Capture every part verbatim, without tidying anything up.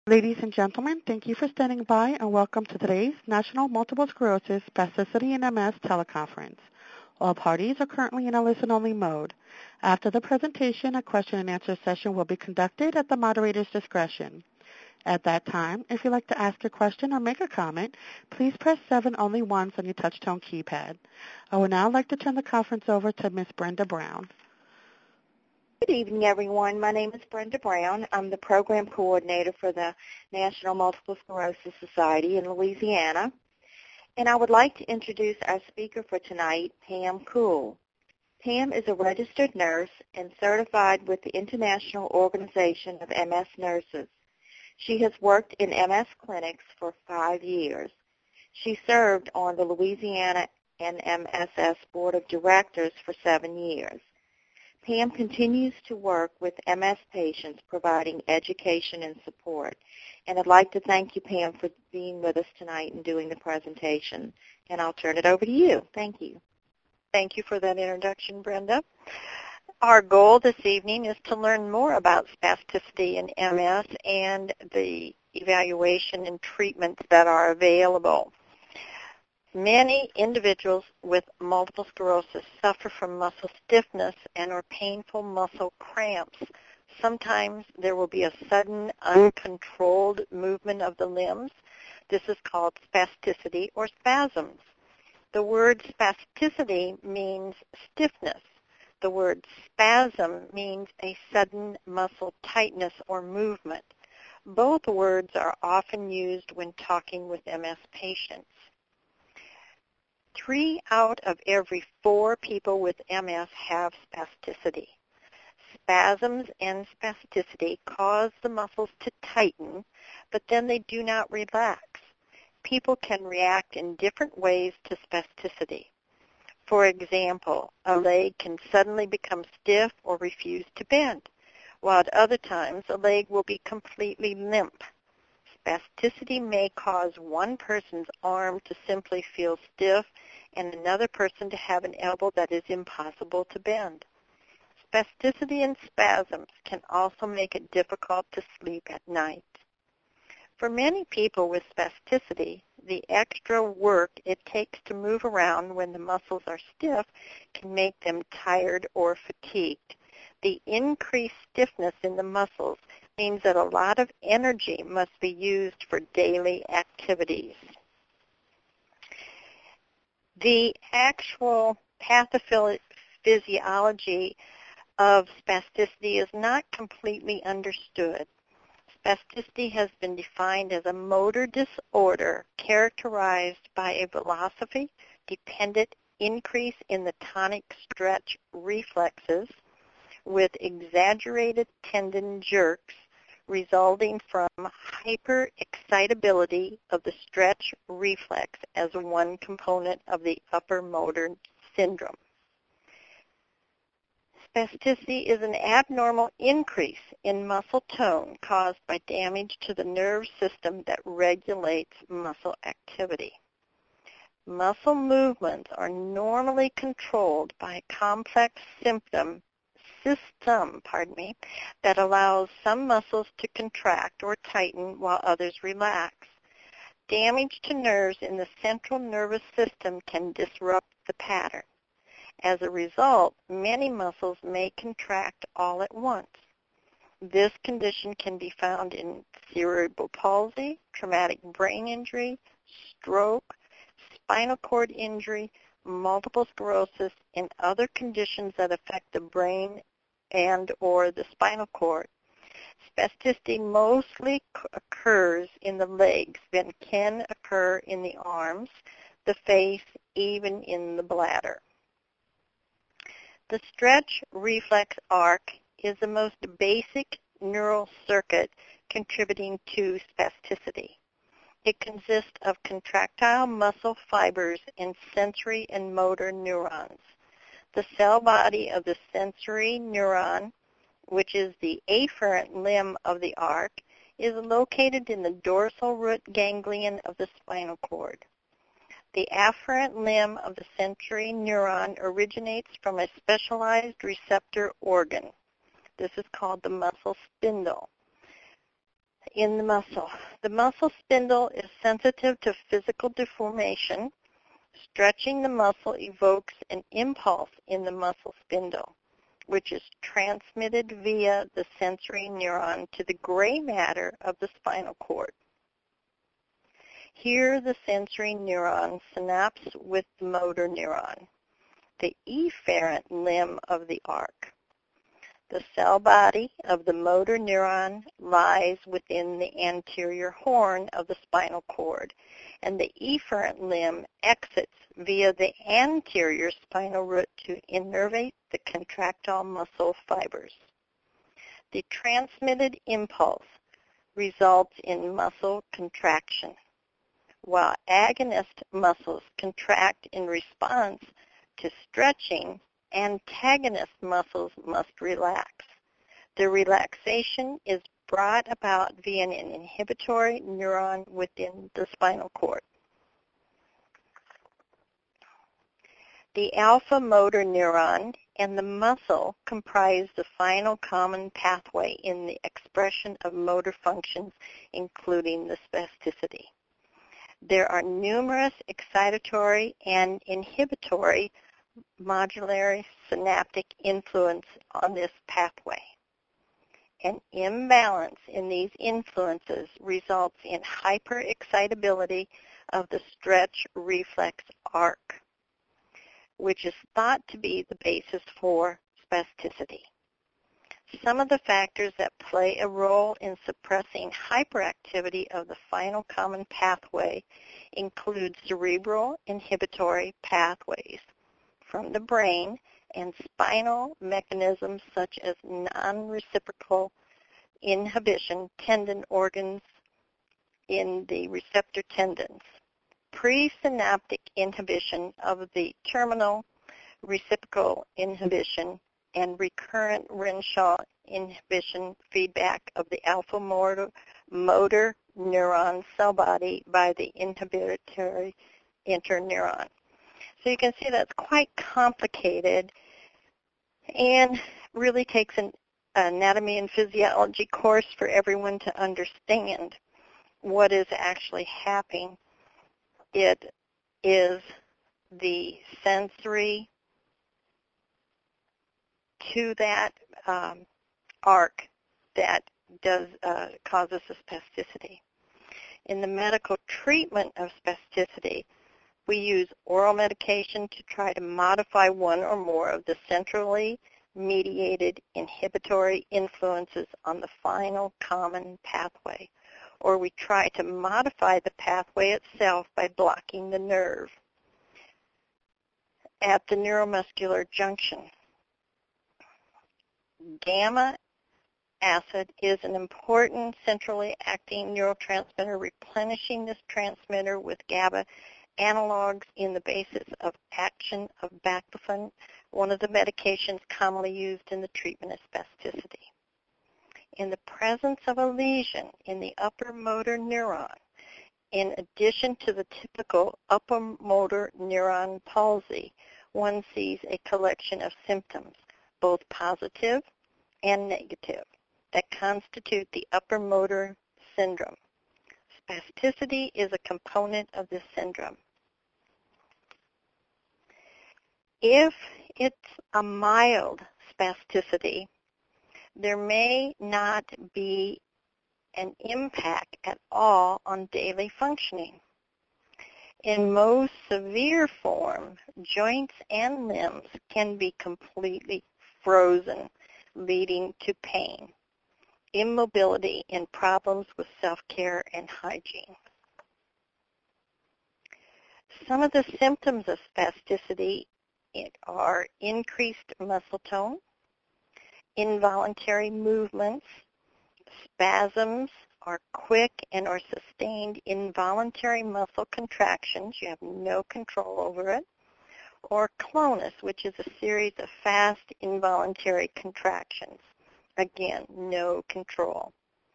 Ladies and gentlemen, thank you for standing by and welcome to today's National Multiple Sclerosis Spasticity and M S teleconference. All parties are currently in a listen-only mode. After the presentation, a question-and-answer session will be conducted at the moderator's discretion. At that time, if you'd like to ask a question or make a comment, please press seven only once on your touch-tone keypad. I would now like to turn the conference over to Miz Brenda Brown. Good evening, everyone. My name is Brenda Brown. I'm the program coordinator for the National Multiple Sclerosis Society in Louisiana. And I would like to introduce our speaker for tonight, Pam Kuhl. Pam is a registered nurse and certified with the International Organization of M S Nurses. She has worked in M S clinics for five years. She served on the Louisiana N M S S Board of Directors for seven years. Pam continues to work with M S patients, providing education and support. And I'd like to thank you, Pam, for being with us tonight and doing the presentation. And I'll turn it over to you. Thank you. Thank you for that introduction, Brenda. Our goal this evening is to learn more about spasticity in M S and the evaluation and treatments that are available. Many individuals with multiple sclerosis suffer from muscle stiffness and or painful muscle cramps. Sometimes there will be a sudden, uncontrolled movement of the limbs. This is called spasticity or spasms. The word spasticity means stiffness. The word spasm means a sudden muscle tightness or movement. Both words are often used when talking with M S patients. Three out of every four people with M S have spasticity. Spasms and spasticity cause the muscles to tighten, but then they do not relax. People can react in different ways to spasticity. For example, a leg can suddenly become stiff or refuse to bend, while at other times a leg will be completely limp. Spasticity may cause one person's arm to simply feel stiff and another person to have an elbow that is impossible to bend. Spasticity and spasms can also make it difficult to sleep at night. For many people with spasticity, the extra work it takes to move around when the muscles are stiff can make them tired or fatigued. The increased stiffness in the muscles means that a lot of energy must be used for daily activities. The actual pathophysiology of spasticity is not completely understood. Spasticity has been defined as a motor disorder characterized by a velocity-dependent increase in the tonic stretch reflexes with exaggerated tendon jerks resulting from hyperexcitability of the stretch reflex as one component of the upper motor syndrome. Spasticity is an abnormal increase in muscle tone caused by damage to the nerve system that regulates muscle activity. Muscle movements are normally controlled by a complex symptom system, pardon me, that allows some muscles to contract or tighten while others relax. Damage to nerves in the central nervous system can disrupt the pattern. As a result, many muscles may contract all at once. This condition can be found in cerebral palsy, traumatic brain injury, stroke, spinal cord injury, multiple sclerosis, and other conditions that affect the brain and or the spinal cord. Spasticity mostly occurs in the legs, but can occur in the arms, the face, even in the bladder. The stretch reflex arc is the most basic neural circuit contributing to spasticity. It consists of contractile muscle fibers and sensory and motor neurons. The cell body of the sensory neuron, which is the afferent limb of the arc, is located in the dorsal root ganglion of the spinal cord. The afferent limb of the sensory neuron originates from a specialized receptor organ. This is called the muscle spindle. in the muscle. The muscle spindle is sensitive to physical deformation. Stretching the muscle evokes an impulse in the muscle spindle, which is transmitted via the sensory neuron to the gray matter of the spinal cord. Here, the sensory neuron synapses with the motor neuron, the efferent limb of the arc. The cell body of the motor neuron lies within the anterior horn of the spinal cord, and the efferent limb exits via the anterior spinal root to innervate the contractile muscle fibers. The transmitted impulse results in muscle contraction, while agonist muscles contract in response to stretching. Antagonist muscles must relax. The relaxation is brought about via an inhibitory neuron within the spinal cord. The alpha motor neuron and the muscle comprise the final common pathway in the expression of motor functions, including the spasticity. There are numerous excitatory and inhibitory modulatory synaptic influence on this pathway. An imbalance in these influences results in hyperexcitability of the stretch reflex arc, which is thought to be the basis for spasticity. Some of the factors that play a role in suppressing hyperactivity of the final common pathway include cerebral inhibitory pathways from the brain and spinal mechanisms such as non-reciprocal inhibition tendon organs in the receptor tendons, presynaptic inhibition of the terminal reciprocal inhibition, and recurrent Renshaw inhibition feedback of the alpha motor, motor neuron cell body by the inhibitory interneuron. So you can see that's quite complicated and really takes an anatomy and physiology course for everyone to understand what is actually happening. It is the sensory to that um, arc that does uh, causes the spasticity. In the medical treatment of spasticity, we use oral medication to try to modify one or more of the centrally mediated inhibitory influences on the final common pathway, or we try to modify the pathway itself by blocking the nerve at the neuromuscular junction. Gamma acid is an important centrally acting neurotransmitter, replenishing this transmitter with GABA analogs in the basis of action of baclofen, one of the medications commonly used in the treatment of spasticity. In the presence of a lesion in the upper motor neuron, in addition to the typical upper motor neuron palsy, one sees a collection of symptoms, both positive and negative, that constitute the upper motor syndrome. Spasticity is a component of this syndrome. If it's a mild spasticity, there may not be an impact at all on daily functioning. In most severe form, joints and limbs can be completely frozen, leading to pain, immobility, and problems with self-care and hygiene. Some of the symptoms of spasticity are increased muscle tone, involuntary movements, spasms are quick and or sustained involuntary muscle contractions, you have no control over it, or clonus, which is a series of fast involuntary contractions. Again, no control.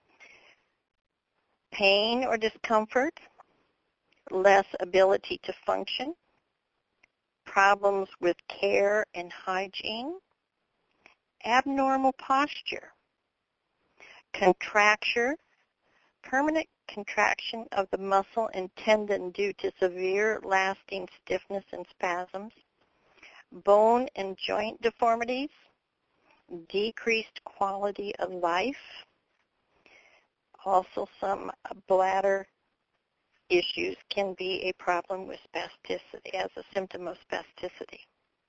Pain or discomfort, less ability to function, problems with care and hygiene, abnormal posture, contracture permanent contraction of the muscle and tendon due to severe lasting stiffness and spasms, bone and joint deformities, decreased quality of life, also some bladder issues can be a problem with spasticity as a symptom of spasticity.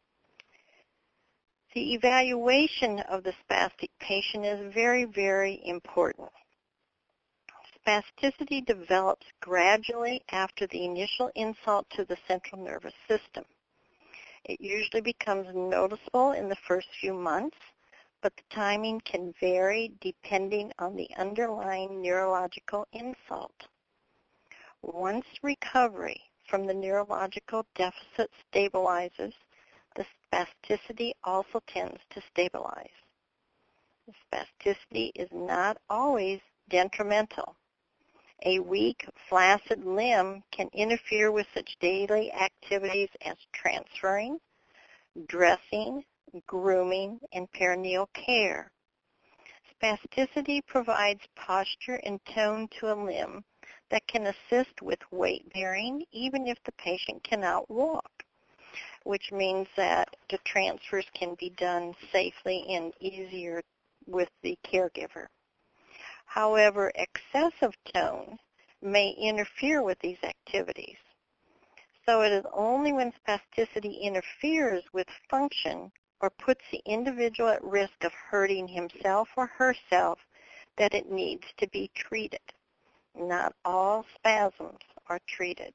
The evaluation of the spastic patient is very, very important. Spasticity develops gradually after the initial insult to the central nervous system. It usually becomes noticeable in the first few months, but the timing can vary depending on the underlying neurological insult. Once recovery from the neurological deficit stabilizes, the spasticity also tends to stabilize. The spasticity is not always detrimental. A weak, flaccid limb can interfere with such daily activities as transferring, dressing, grooming, and perineal care. Spasticity provides posture and tone to a limb that can assist with weight bearing even if the patient cannot walk, which means that the transfers can be done safely and easier with the caregiver. However, excessive tone may interfere with these activities. So it is only when spasticity interferes with function or puts the individual at risk of hurting himself or herself that it needs to be treated. Not all spasms are treated.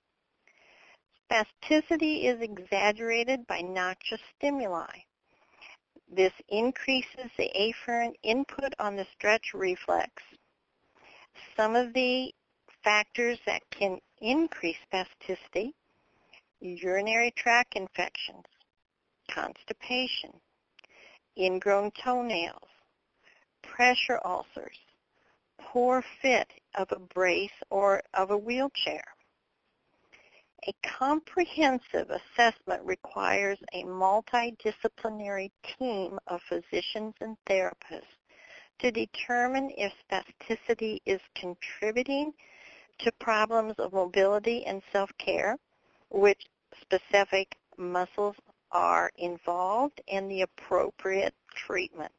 Spasticity is exaggerated by noxious stimuli. This increases the afferent input on the stretch reflex. Some of the factors that can increase spasticity: urinary tract infections, constipation, ingrown toenails, pressure ulcers, poor fit of a brace or of a wheelchair. A comprehensive assessment requires a multidisciplinary team of physicians and therapists to determine if spasticity is contributing to problems of mobility and self-care, which specific muscles are involved, and the appropriate treatment.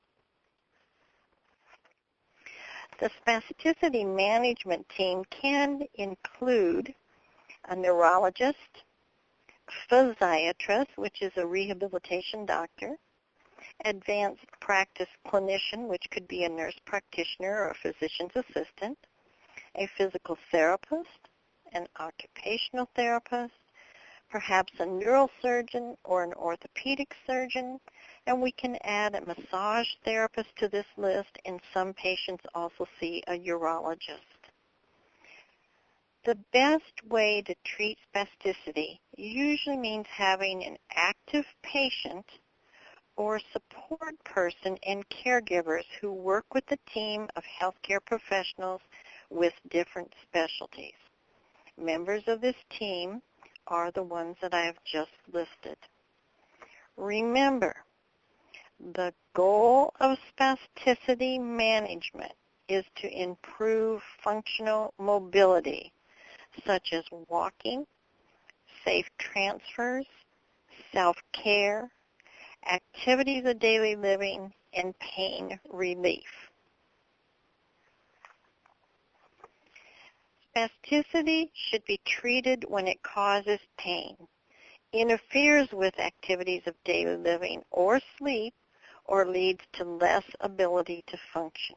The spasticity management team can include a neurologist, physiatrist, which is a rehabilitation doctor, advanced practice clinician, which could be a nurse practitioner or a physician's assistant, a physical therapist, an occupational therapist, perhaps a neurosurgeon or an orthopedic surgeon, and we can add a massage therapist to this list, and some patients also see a urologist. The best way to treat spasticity usually means having an active patient or support person and caregivers who work with a team of healthcare professionals with different specialties. Members of this team are the ones that I have just listed. Remember, the goal of spasticity management is to improve functional mobility, such as walking, safe transfers, self-care, activities of daily living, and pain relief. Spasticity should be treated when it causes pain, interferes with activities of daily living or sleep, or leads to less ability to function.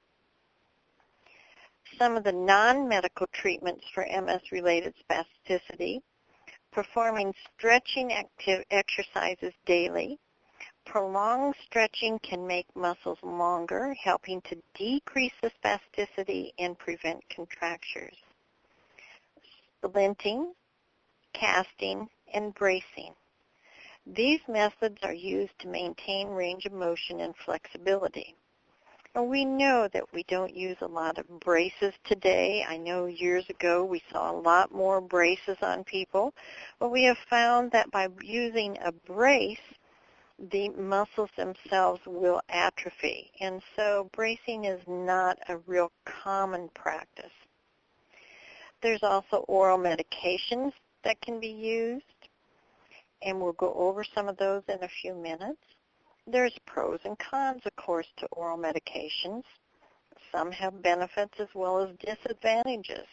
Some of the non-medical treatments for M S-related spasticity: performing stretching active exercises daily. Prolonged stretching can make muscles longer, helping to decrease the spasticity and prevent contractures. Splinting, casting, and bracing. These methods are used to maintain range of motion and flexibility. And we know that we don't use a lot of braces today. I know years ago we saw a lot more braces on people, but we have found that by using a brace, the muscles themselves will atrophy. And so bracing is not a real common practice. There's also oral medications that can be used, and we'll go over some of those in a few minutes. There's pros and cons, of course, to oral medications. Some have benefits as well as disadvantages.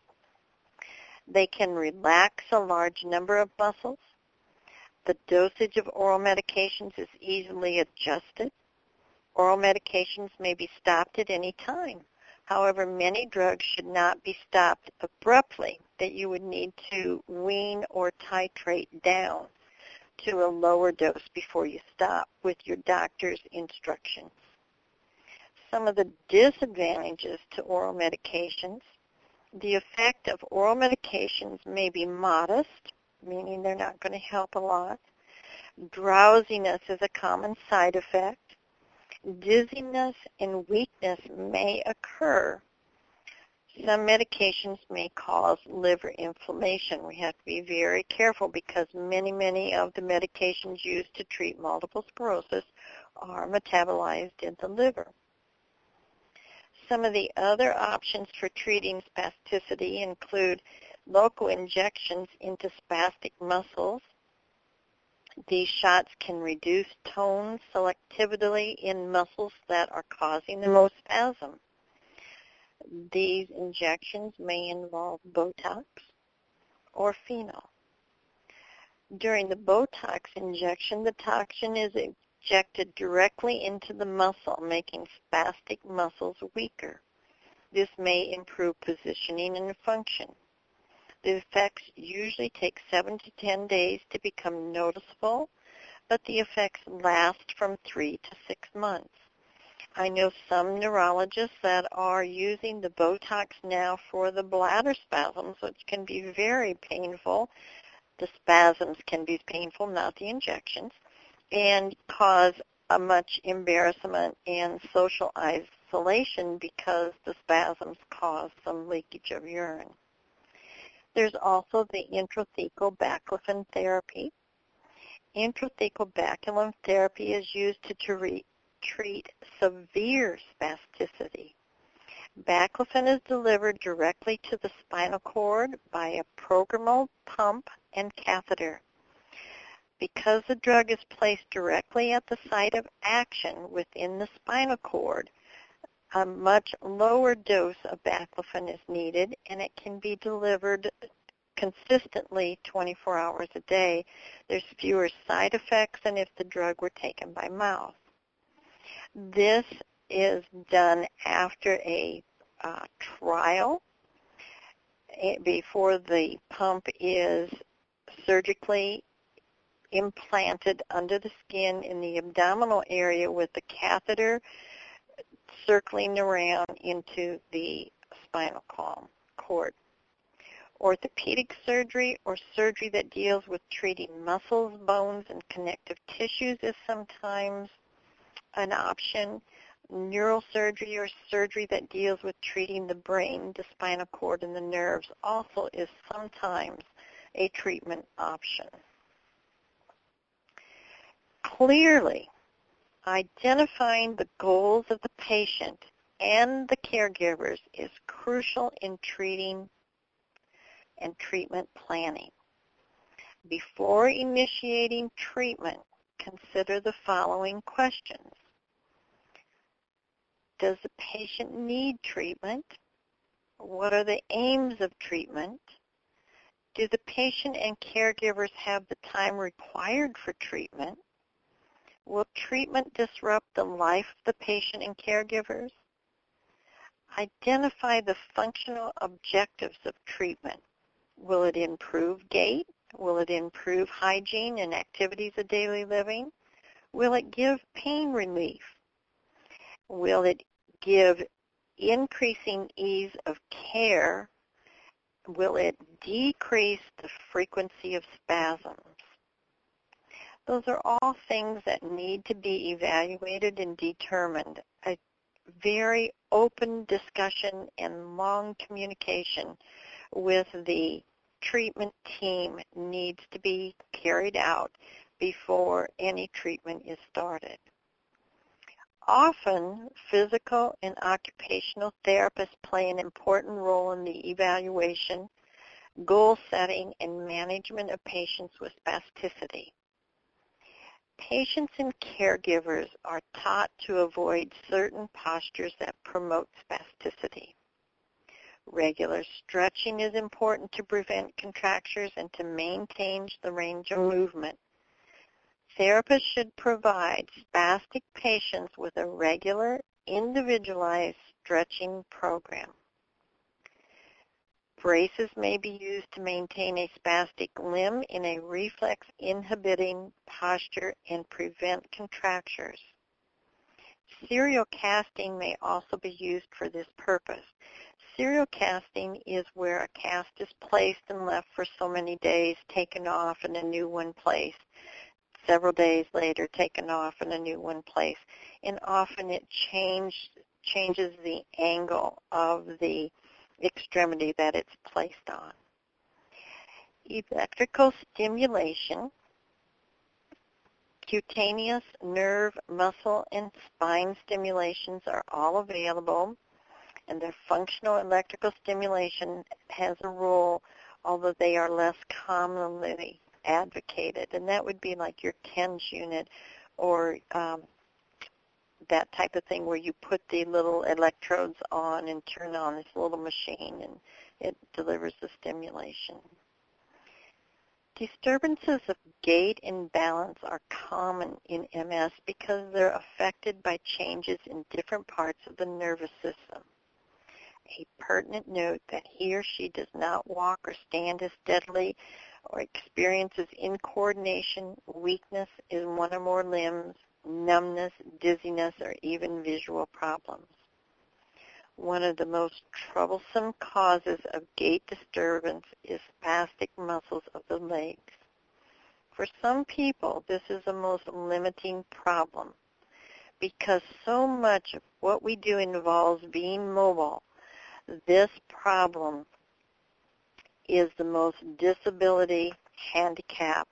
They can relax a large number of muscles. The dosage of oral medications is easily adjusted. Oral medications may be stopped at any time. However, many drugs should not be stopped abruptly, that you would need to wean or titrate down to a lower dose before you stop with your doctor's instructions. Some of the disadvantages to oral medications: the effect of oral medications may be modest, meaning they're not going to help a lot. Drowsiness is a common side effect. Dizziness and weakness may occur. Some medications may cause liver inflammation. We have to be very careful because many, many of the medications used to treat multiple sclerosis are metabolized in the liver. Some of the other options for treating spasticity include local injections into spastic muscles. These shots can reduce tone selectivity in muscles that are causing the most spasm. These injections may involve Botox or phenol. During the Botox injection, the toxin is injected directly into the muscle, making spastic muscles weaker. This may improve positioning and function. The effects usually take seven to ten days to become noticeable, but the effects last from three to six months. I know some neurologists that are using the Botox now for the bladder spasms, which can be very painful. The spasms can be painful, not the injections, and cause a much embarrassment and social isolation because the spasms cause some leakage of urine. There's also the intrathecal baclofen therapy. Intrathecal baclofen therapy is used to treat, treat severe spasticity. Baclofen is delivered directly to the spinal cord by a programmable pump and catheter. Because the drug is placed directly at the site of action within the spinal cord, a much lower dose of baclofen is needed, and it can be delivered consistently twenty-four hours a day. There's fewer side effects than if the drug were taken by mouth. This is done after a uh, trial before the pump is surgically implanted under the skin in the abdominal area with the catheter circling around into the spinal cord. Orthopedic surgery or surgery that deals with treating muscles, bones, and connective tissues is sometimes an option. Neurosurgery or surgery that deals with treating the brain, the spinal cord, and the nerves also is sometimes a treatment option. Clearly, identifying the goals of the patient and the caregivers is crucial in treating and treatment planning. Before initiating treatment, consider the following questions. Does the patient need treatment? What are the aims of treatment? Do the patient and caregivers have the time required for treatment? Will treatment disrupt the life of the patient and caregivers? Identify the functional objectives of treatment. Will it improve gait? Will it improve hygiene and activities of daily living? Will it give pain relief? Will it give increasing ease of care? Will it decrease the frequency of spasms? Those are all things that need to be evaluated and determined. A very open discussion and long communication with the treatment team needs to be carried out before any treatment is started. Often, physical and occupational therapists play an important role in the evaluation, goal setting, and management of patients with spasticity. Patients and caregivers are taught to avoid certain postures that promote spasticity. Regular stretching is important to prevent contractures and to maintain the range of movement. Therapists should provide spastic patients with a regular, individualized stretching program. Braces may be used to maintain a spastic limb in a reflex-inhibiting posture and prevent contractures. Serial casting may also be used for this purpose. Serial casting is where a cast is placed and left for so many days, taken off, and a new one placed. Several days later, taken off, and a new one placed. And often it change, changes the angle of the extremity that it's placed on. Electrical stimulation, cutaneous, nerve, muscle, and spine stimulations are all available, and their functional electrical stimulation has a role, although they are less commonly advocated, and that would be like your TENS unit or um, that type of thing where you put the little electrodes on and turn on this little machine and it delivers the stimulation. Disturbances of gait and balance are common in M S because they're affected by changes in different parts of the nervous system. A pertinent note that he or she does not walk or stand as steadily or experiences incoordination, weakness in one or more limbs, numbness, dizziness, or even visual problems. One of the most troublesome causes of gait disturbance is spastic muscles of the legs. For some people, this is the most limiting problem because so much of what we do involves being mobile. This problem is the most disability handicap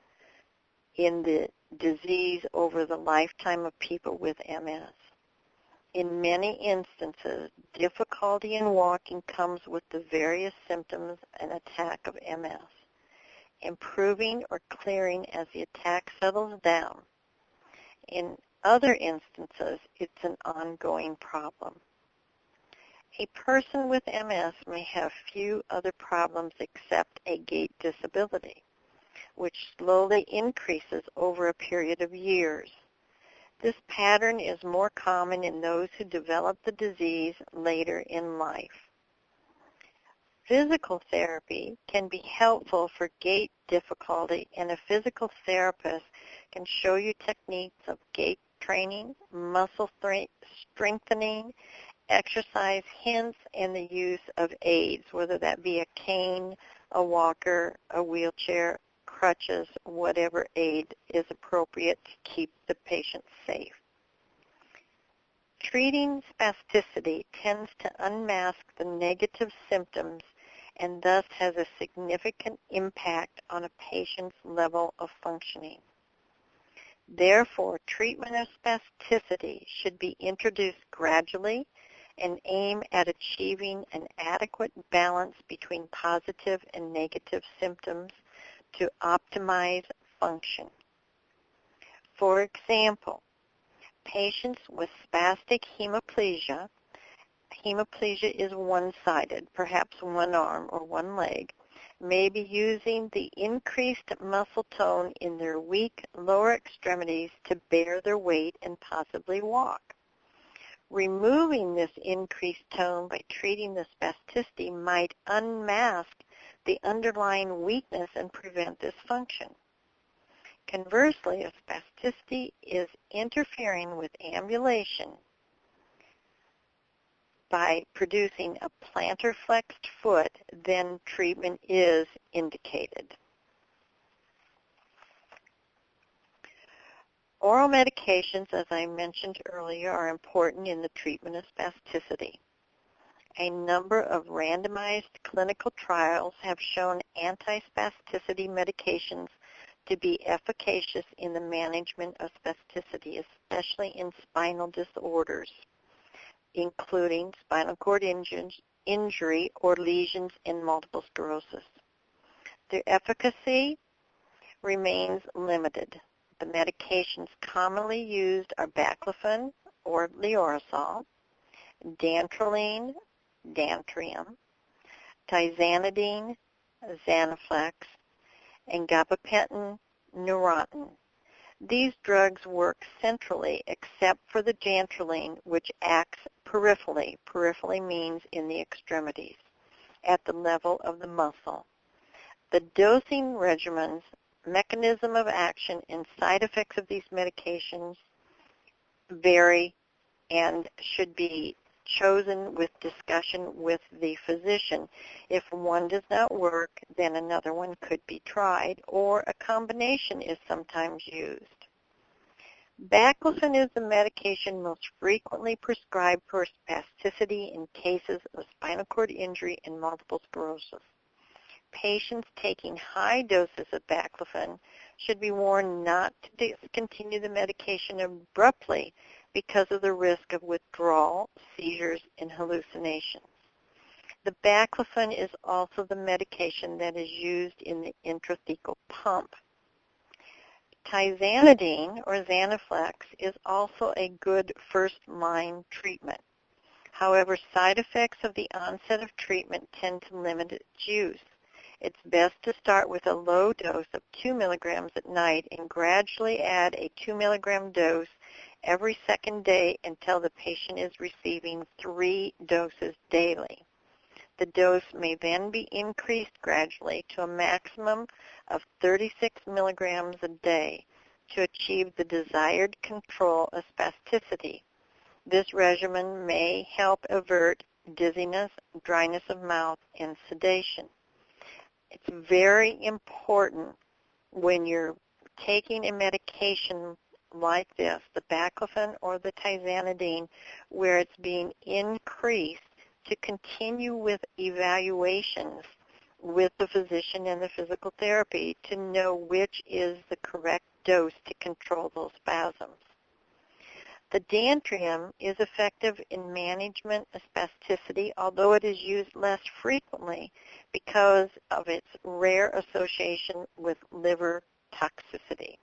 in the disease over the lifetime of people with M S. In many instances, difficulty in walking comes with the various symptoms and attack of M S, improving or clearing as the attack settles down. In other instances, it's an ongoing problem. A person with M S may have few other problems except a gait disability, which slowly increases over a period of years. This pattern is more common in those who develop the disease later in life. Physical therapy can be helpful for gait difficulty, and a physical therapist can show you techniques of gait training, muscle strengthening, exercise hints, and the use of aids, whether that be a cane, a walker, a wheelchair, crutches, whatever aid is appropriate to keep the patient safe. Treating spasticity tends to unmask the negative symptoms and thus has a significant impact on a patient's level of functioning. Therefore, treatment of spasticity should be introduced gradually and aim at achieving an adequate balance between positive and negative symptoms to optimize function. For example, patients with spastic hemiplegia, hemiplegia is one-sided, perhaps one arm or one leg, may be using the increased muscle tone in their weak lower extremities to bear their weight and possibly walk. Removing this increased tone by treating the spasticity might unmask the underlying weakness and prevent this function. Conversely, if spasticity is interfering with ambulation by producing a plantar flexed foot, then treatment is indicated. Oral medications, as I mentioned earlier, are important in the treatment of spasticity. A number of randomized clinical trials have shown anti-spasticity medications to be efficacious in the management of spasticity, especially in spinal disorders, including spinal cord injury or lesions in multiple sclerosis. Their efficacy remains limited. The medications commonly used are baclofen or Lioresal, dantrolene, Dantrium, tizanidine, Zanaflex, and gabapentin, Neurontin. These drugs work centrally except for the dantrolene, which acts peripherally. Peripherally means in the extremities, at the level of the muscle. The dosing regimens, mechanism of action, and side effects of these medications vary and should be chosen with discussion with the physician. If one does not work, then another one could be tried, or a combination is sometimes used. Baclofen is the medication most frequently prescribed for spasticity in cases of spinal cord injury and multiple sclerosis. Patients taking high doses of baclofen should be warned not to discontinue the medication abruptly because of the risk of withdrawal, seizures, and hallucinations. The baclofen is also the medication that is used in the intrathecal pump. Tizanidine, or Zanaflex, is also a good first-line treatment. However, side effects of the onset of treatment tend to limit its use. It's best to start with a low dose of two milligrams at night and gradually add a two milligram dose every second day until the patient is receiving three doses daily. The dose may then be increased gradually to a maximum of thirty-six milligrams a day to achieve the desired control of spasticity. This regimen may help avert dizziness, dryness of mouth, and sedation. It's very important when you're taking a medication like this, the baclofen or the tizanidine, where it's being increased, to continue with evaluations with the physician and the physical therapy to know which is the correct dose to control those spasms. The Dantrium is effective in management of spasticity, although it is used less frequently because of its rare association with liver toxicity.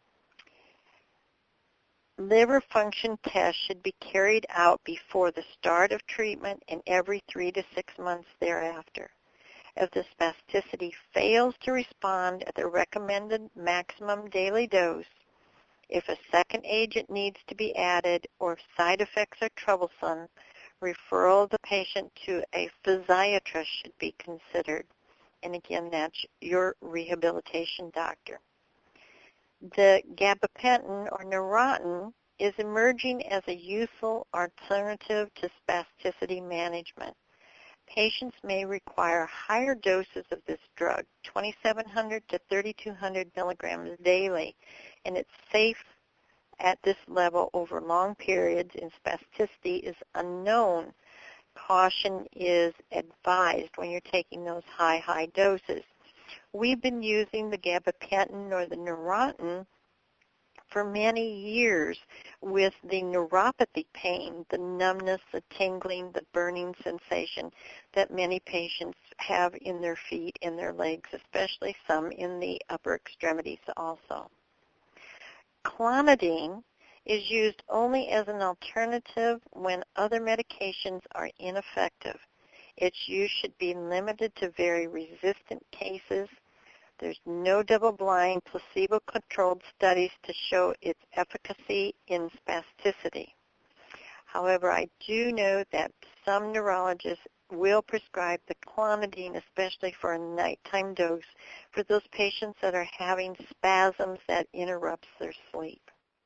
Liver function tests should be carried out before the start of treatment and every three to six months thereafter. If the spasticity fails to respond at the recommended maximum daily dose, if a second agent needs to be added, or if side effects are troublesome, referral of the patient to a physiatrist should be considered. And again, that's your rehabilitation doctor. The gabapentin, or Neurontin, is emerging as a useful alternative to spasticity management. Patients may require higher doses of this drug, twenty-seven hundred to thirty-two hundred milligrams daily, and it's safe at this level over long periods, and spasticity is unknown. Caution is advised when you're taking those high, high doses. We've been using the gabapentin or the Neurontin for many years with the neuropathy pain, the numbness, the tingling, the burning sensation that many patients have in their feet and their legs, especially some in the upper extremities also. Clonidine is used only as an alternative when other medications are ineffective. Its use should be limited to very resistant cases. There's no double-blind, placebo-controlled studies to show its efficacy in spasticity. However, I do know that some neurologists will prescribe the clonidine, especially for a nighttime dose, for those patients that are having spasms that interrupts their sleep.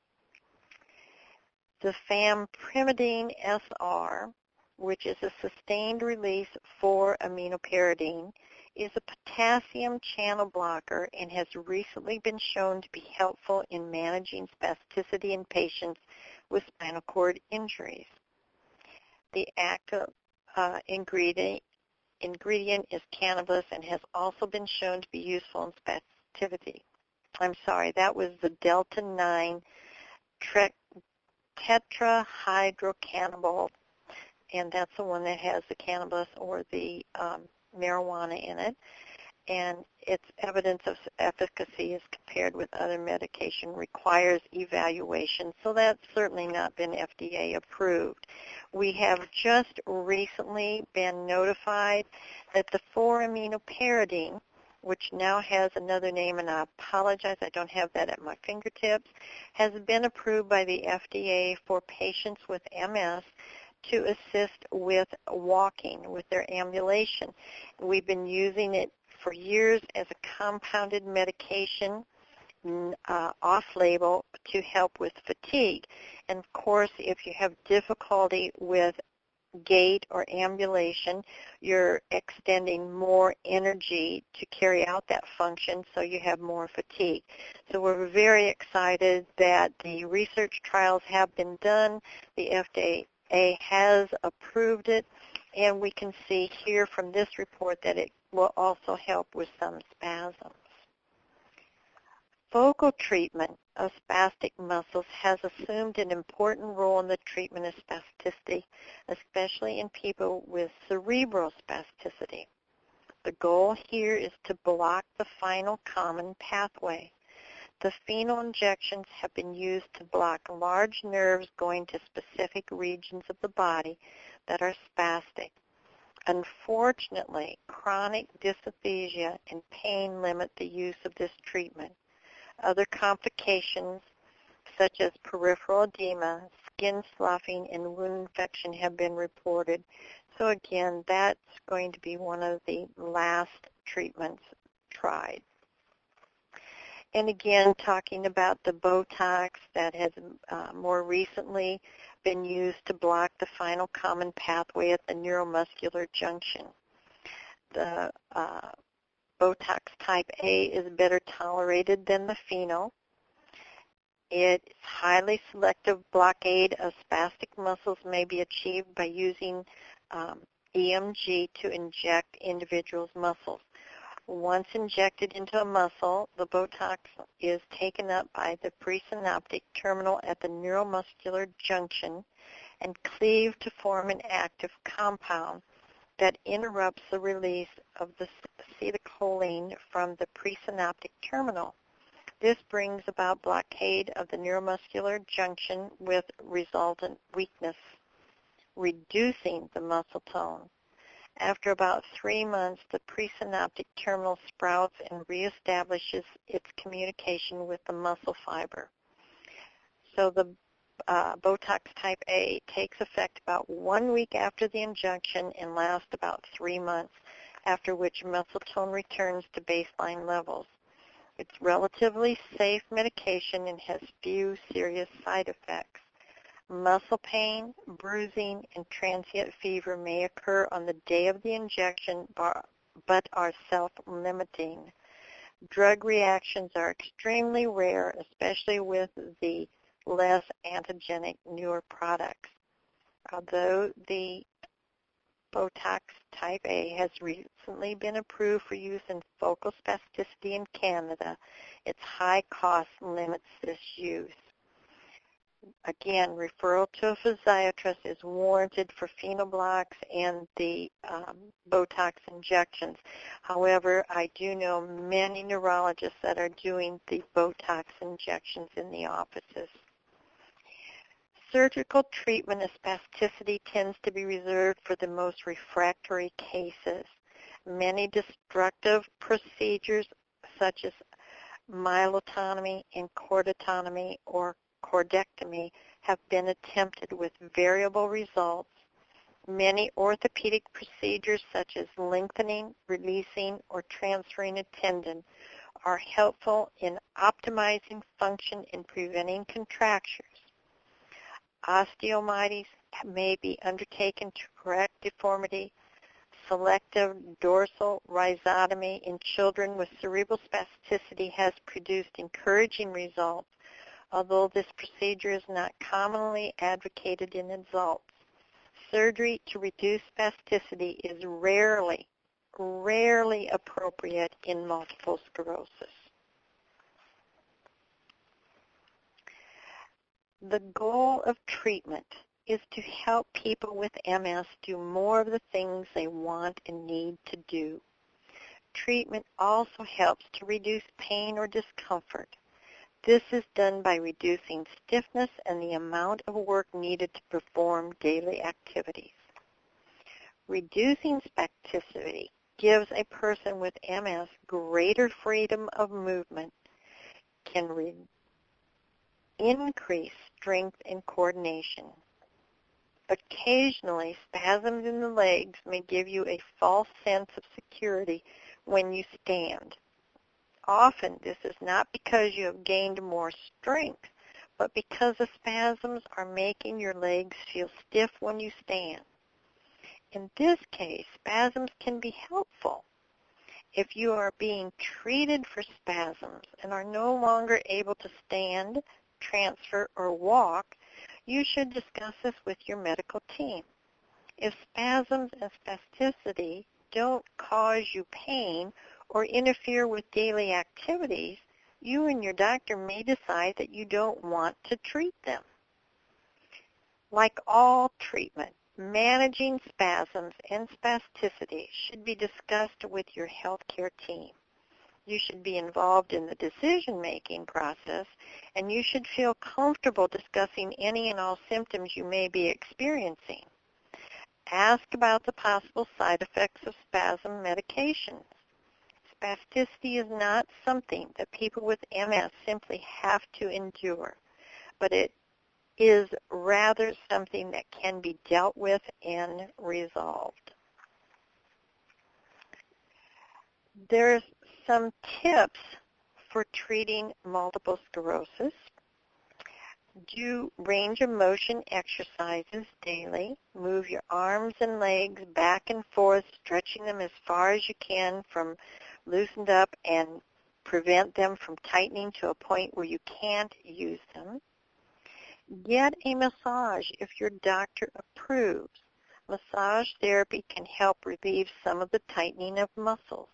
The famotidine S R, which is a sustained release four aminopyridine, is a potassium channel blocker and has recently been shown to be helpful in managing spasticity in patients with spinal cord injuries. The active uh, ingredient, ingredient is cannabis and has also been shown to be useful in spasticity. I'm sorry, that was the delta nine tetrahydrocannabinol, and that's the one that has the cannabis or the um, marijuana in it. And its evidence of efficacy as compared with other medication requires evaluation, so that's certainly not been F D A approved. We have just recently been notified that the four aminopyridine, which now has another name, and I apologize, I don't have that at my fingertips, has been approved by the F D A for patients with M S to assist with walking, with their ambulation. We've been using it for years as a compounded medication uh, off-label to help with fatigue. And of course, if you have difficulty with gait or ambulation, you're extending more energy to carry out that function, so you have more fatigue. So we're very excited that the research trials have been done. The F D A has approved it, and we can see here from this report that it will also help with some spasms. Focal treatment of spastic muscles has assumed an important role in the treatment of spasticity, especially in people with cerebral spasticity. The goal here is to block the final common pathway. The phenol injections have been used to block large nerves going to specific regions of the body that are spastic. Unfortunately, chronic dysesthesia and pain limit the use of this treatment. Other complications, such as peripheral edema, skin sloughing, and wound infection have been reported. So again, that's going to be one of the last treatments tried. And again, talking about the Botox that has uh, more recently been used to block the final common pathway at the neuromuscular junction. The uh, Botox type A is better tolerated than the phenol. Its highly selective blockade of spastic muscles may be achieved by using um, E M G to inject individuals' muscles. Once injected into a muscle, the Botox is taken up by the presynaptic terminal at the neuromuscular junction and cleaved to form an active compound that interrupts the release of the acetylcholine from the presynaptic terminal. This brings about blockade of the neuromuscular junction with resultant weakness, reducing the muscle tone. After about three months, the presynaptic terminal sprouts and reestablishes its communication with the muscle fiber. So the uh, Botox type A takes effect about one week after the injection and lasts about three months, after which muscle tone returns to baseline levels. It's relatively safe medication and has few serious side effects. Muscle pain, bruising, and transient fever may occur on the day of the injection but are self-limiting. Drug reactions are extremely rare, especially with the less antigenic newer products. Although the Botox type A has recently been approved for use in focal spasticity in Canada, its high cost limits this use. Again, referral to a physiatrist is warranted for phenoblocks and the um, Botox injections. However, I do know many neurologists that are doing the Botox injections in the offices. Surgical treatment of spasticity tends to be reserved for the most refractory cases. Many destructive procedures, such as myelotomy and chordotomy or chordectomy, have been attempted with variable results. Many orthopedic procedures, such as lengthening, releasing, or transferring a tendon, are helpful in optimizing function and preventing contractures. Osteomyelitis may be undertaken to correct deformity. Selective dorsal rhizotomy in children with cerebral spasticity has produced encouraging results, although this procedure is not commonly advocated in adults. Surgery to reduce spasticity is rarely, rarely appropriate in multiple sclerosis. The goal of treatment is to help people with M S do more of the things they want and need to do. Treatment also helps to reduce pain or discomfort. This is done by reducing stiffness and the amount of work needed to perform daily activities. Reducing spasticity gives a person with M S greater freedom of movement, can re- increase strength and coordination. Occasionally, spasms in the legs may give you a false sense of security when you stand. Often, this is not because you have gained more strength, but because the spasms are making your legs feel stiff when you stand. In this case, spasms can be helpful. If you are being treated for spasms and are no longer able to stand, transfer, or walk, you should discuss this with your medical team. If spasms and spasticity don't cause you pain or interfere with daily activities, you and your doctor may decide that you don't want to treat them. Like all treatment, managing spasms and spasticity should be discussed with your healthcare team. You should be involved in the decision-making process, and you should feel comfortable discussing any and all symptoms you may be experiencing. Ask about the possible side effects of spasm medications. Spasticity is not something that people with M S simply have to endure, but it is rather something that can be dealt with and resolved. There's some tips for treating multiple sclerosis. Do range of motion exercises daily. Move your arms and legs back and forth, stretching them as far as you can from loosened up and prevent them from tightening to a point where you can't use them. Get a massage if your doctor approves. Massage therapy can help relieve some of the tightening of muscles.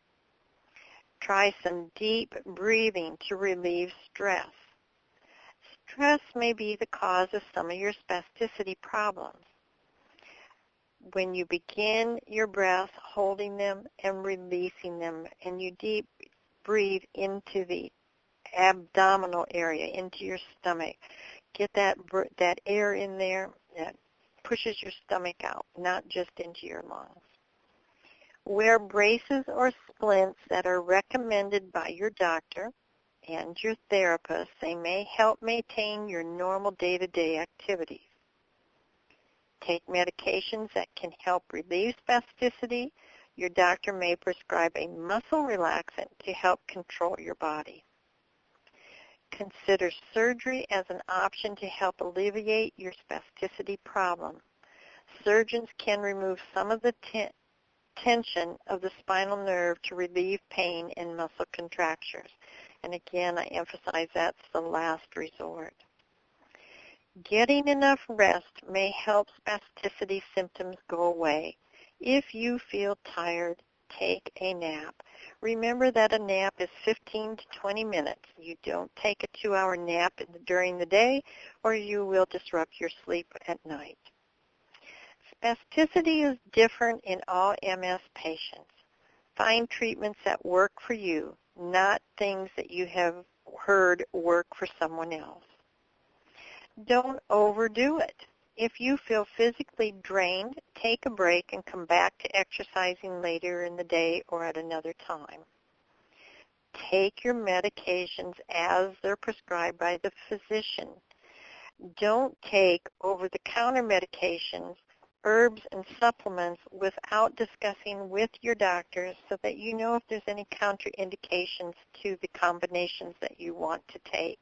Try some deep breathing to relieve stress. Stress may be the cause of some of your spasticity problems. When you begin your breath, holding them and releasing them, and you deep breathe into the abdominal area, into your stomach, get that that air in there that pushes your stomach out, not just into your lungs. Wear braces or splints that are recommended by your doctor and your therapist. They may help maintain your normal day-to-day activities. Take medications that can help relieve spasticity. Your doctor may prescribe a muscle relaxant to help control your body. Consider surgery as an option to help alleviate your spasticity problem. Surgeons can remove some of the ten- tension of the spinal nerve to relieve pain and muscle contractures. And again, I emphasize that's the last resort. Getting enough rest may help spasticity symptoms go away. If you feel tired, take a nap. Remember that a nap is fifteen to twenty minutes. You don't take a two-hour nap during the day, or you will disrupt your sleep at night. Spasticity is different in all M S patients. Find treatments that work for you, not things that you have heard work for someone else. Don't overdo it. If you feel physically drained, take a break and come back to exercising later in the day or at another time. Take your medications as they're prescribed by the physician. Don't take over-the-counter medications, herbs, and supplements without discussing with your doctor so that you know if there's any counterindications to the combinations that you want to take.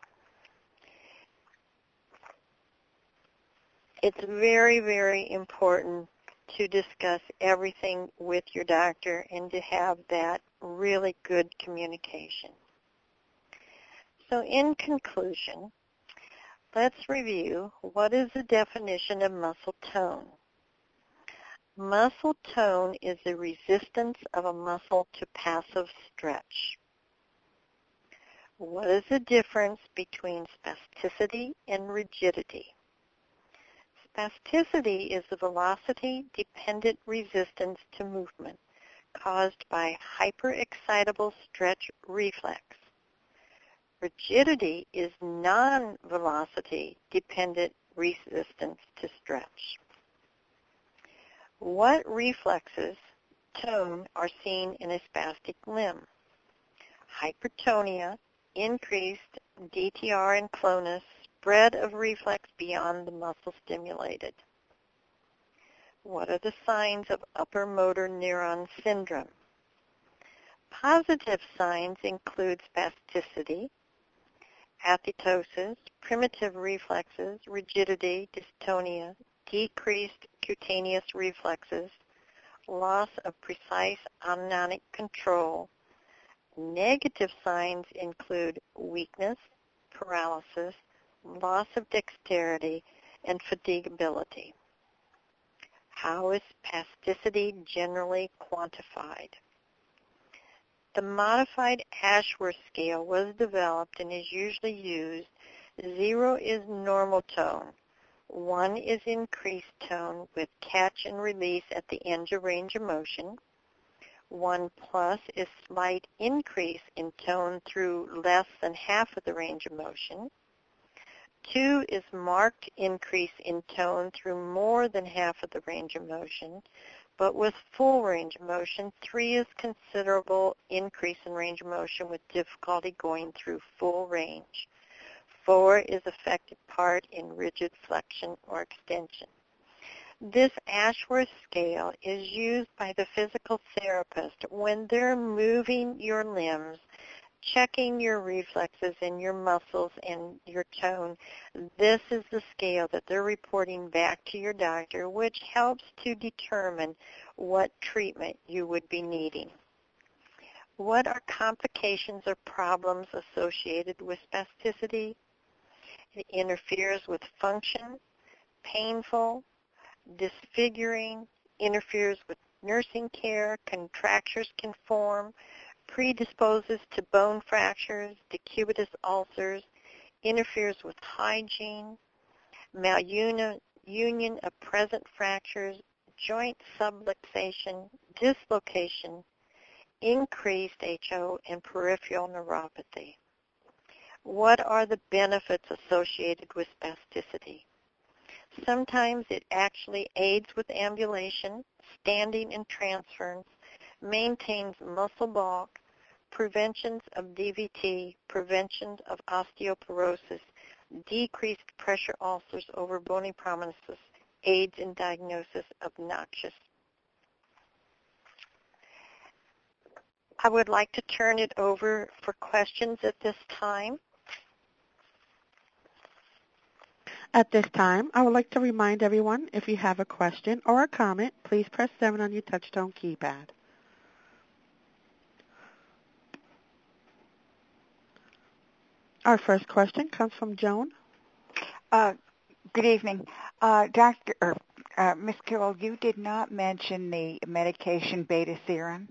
It's very, very important to discuss everything with your doctor and to have that really good communication. So in conclusion, let's review what is the definition of muscle tone. Muscle tone is the resistance of a muscle to passive stretch. What is the difference between spasticity and rigidity? Spasticity is the velocity-dependent resistance to movement caused by hyperexcitable stretch reflex. Rigidity is non-velocity dependent resistance to stretch. What reflexes, tone, are seen in a spastic limb? Hypertonia, increased D T R and clonus, spread of reflex beyond the muscle stimulated. What are the signs of upper motor neuron syndrome? Positive signs include spasticity, athetosis, primitive reflexes, rigidity, dystonia, decreased cutaneous reflexes, loss of precise amniotic control. Negative signs include weakness, paralysis, loss of dexterity, and fatigability. How is spasticity generally quantified? The modified Ashworth scale was developed and is usually used. Zero is normal tone. One is increased tone with catch and release at the end of range of motion. One plus is slight increase in tone through less than half of the range of motion. Two is marked increase in tone through more than half of the range of motion, but with full range of motion. Three is considerable increase in range of motion with difficulty going through full range. Four is affected part in rigid flexion or extension. This Ashworth scale is used by the physical therapist when they're moving your limbs, checking your reflexes and your muscles and your tone. This is the scale that they're reporting back to your doctor, which helps to determine what treatment you would be needing. What are complications or problems associated with spasticity? It interferes with function, painful, disfiguring, interferes with nursing care, contractures can form, predisposes to bone fractures, decubitus ulcers, interferes with hygiene, malunion union of present fractures, joint subluxation, dislocation, increased H O, and peripheral neuropathy. What are the benefits associated with spasticity? Sometimes it actually aids with ambulation, standing and transference, maintains muscle bulk, preventions of D V T, prevention of osteoporosis, decreased pressure ulcers over bony prominences, aids in diagnosis of noxious. I would like to turn it over for questions at this time. At this time, I would like to remind everyone, if you have a question or a comment, please press seven on your touchtone keypad. Our first question comes from Joan. Uh, good evening. Uh, Doctor or uh, Miz Carroll, you did not mention the medication Betaseron.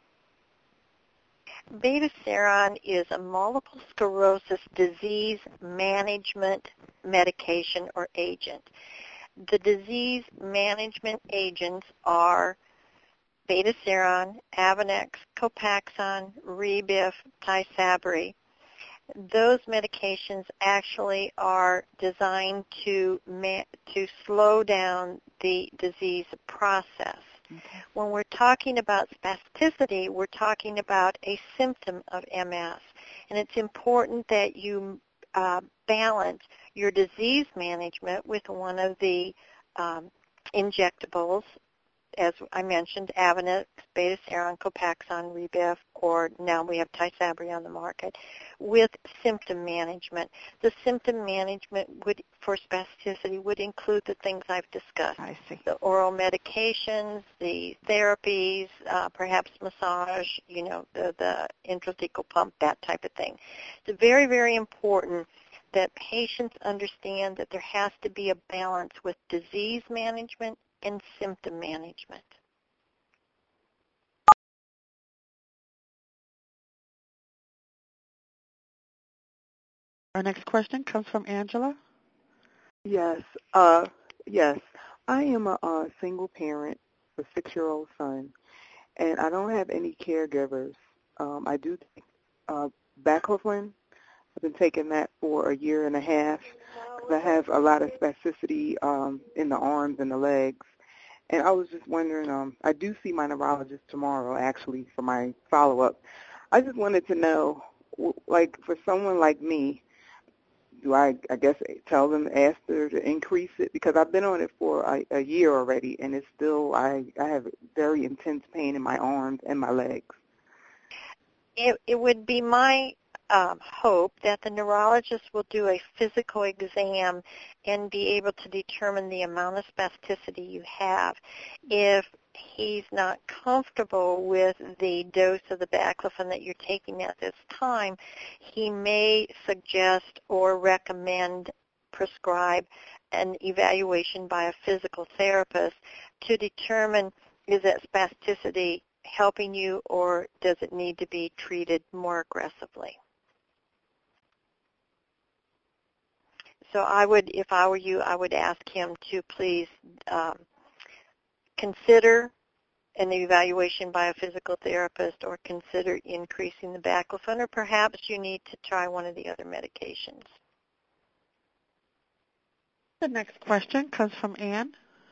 Betaseron is a multiple sclerosis disease management medication or agent. The disease management agents are Betaseron, Avonex, Copaxone, Rebif, Tysabri. Those medications actually are designed to ma- to slow down the disease process. Okay. When we're talking about spasticity, we're talking about a symptom of M S, and it's important that you uh, balance your disease management with one of the um, injectables, as I mentioned, Avonex, Betaseron, Copaxone, Rebif, or now we have Tysabri on the market, with symptom management. The symptom management would, for spasticity would include the things I've discussed. I see. The oral medications, the therapies, uh, perhaps massage, you know, the, the intrathecal pump, that type of thing. It's very, very important that patients understand that there has to be a balance with disease management and symptom management. Our next question comes from Angela. Yes, uh, yes. I am a, uh single parent with a six-year-old son, and I don't have any caregivers. Um, I do take uh, baclofen. I've been taking that for a year and a half because I have a lot of spasticity um, in the arms and the legs. And I was just wondering, um, I do see my neurologist tomorrow, actually, for my follow-up. I just wanted to know, w- like, for someone like me, do I, I guess, tell them, ask her to increase it? Because I've been on it for a, a year already, and it's still, I, I have very intense pain in my arms and my legs. It, it would be my um, hope that the neurologist will do a physical exam and be able to determine the amount of spasticity you have. If he's not comfortable with the dose of the baclofen that you're taking at this time, he may suggest or recommend, prescribe an evaluation by a physical therapist to determine is that spasticity helping you or does it need to be treated more aggressively. So I would, if I were you, I would ask him to please um, consider an evaluation by a physical therapist or consider increasing the baclofen, or perhaps you need to try one of the other medications. The next question comes from Ann.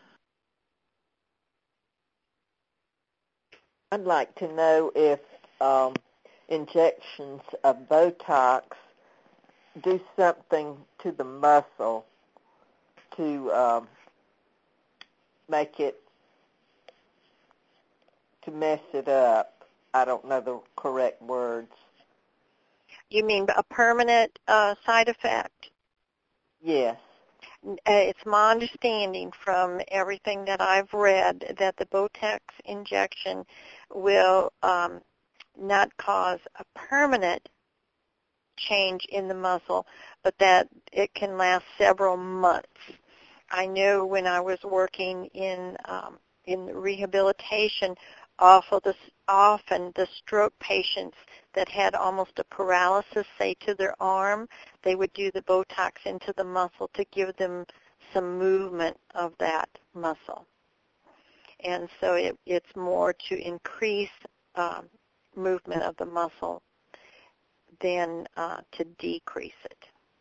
I'd like to know if um, injections of Botox do something to the muscle to um, make it, to mess it up. I don't know the correct words. You mean a permanent uh, side effect? Yes. It's my understanding from everything that I've read that the Botox injection will um, not cause a permanent change in the muscle, but that it can last several months. I know when I was working in um, in rehabilitation, often the, often the stroke patients that had almost a paralysis, say, to their arm, they would do the Botox into the muscle to give them some movement of that muscle. And so it, it's more to increase um, movement of the muscle than uh, to decrease it.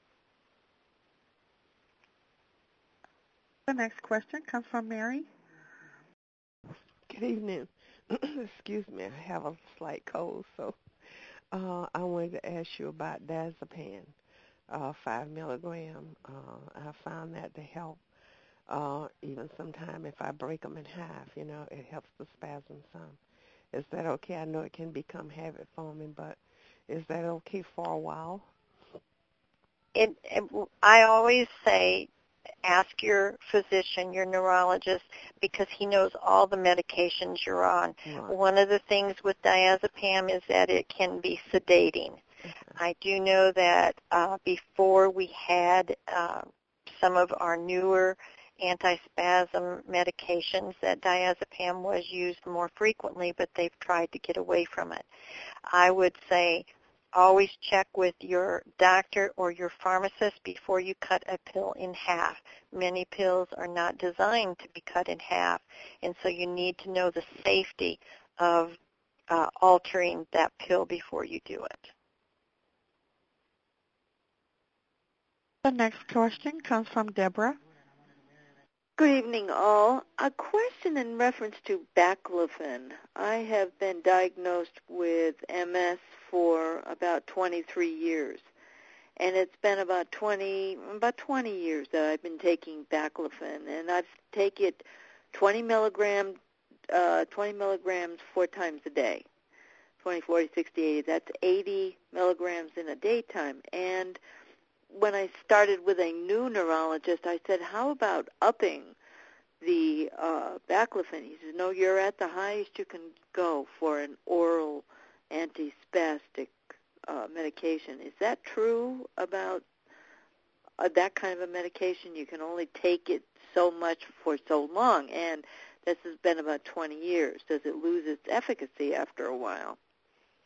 The next question comes from Mary. Good evening. Excuse me, I have a slight cold, so uh, I wanted to ask you about diazepam, uh, five milligram. Uh, I found that to help. Uh, even sometime if I break them in half, you know, it helps the spasm some. Is that okay? I know it can become habit forming, but is that okay for a while? It, it, I always say ask your physician, your neurologist, because he knows all the medications you're on. Right. One of the things with diazepam is that it can be sedating. Okay. I do know that uh, before we had uh, some of our newer antispasm medications, that diazepam was used more frequently, but they've tried to get away from it. I would say always check with your doctor or your pharmacist before you cut a pill in half. Many pills are not designed to be cut in half, and so you need to know the safety of uh, altering that pill before you do it. The next question comes from Deborah. Good evening, all. A question in reference to baclofen. I have been diagnosed with M S for about twenty-three years, and it's been about twenty about twenty years that I've been taking baclofen, and I've taken it twenty milligram, uh, twenty milligrams four times a day, twenty, forty, sixty, eighty. That's eighty milligrams in a daytime, and when I started with a new neurologist, I said, how about upping the uh, baclofen? He says, no, you're at the highest you can go for an oral antispastic uh, medication. Is that true about uh, that kind of a medication? You can only take it so much for so long, and this has been about twenty years. Does it lose its efficacy after a while?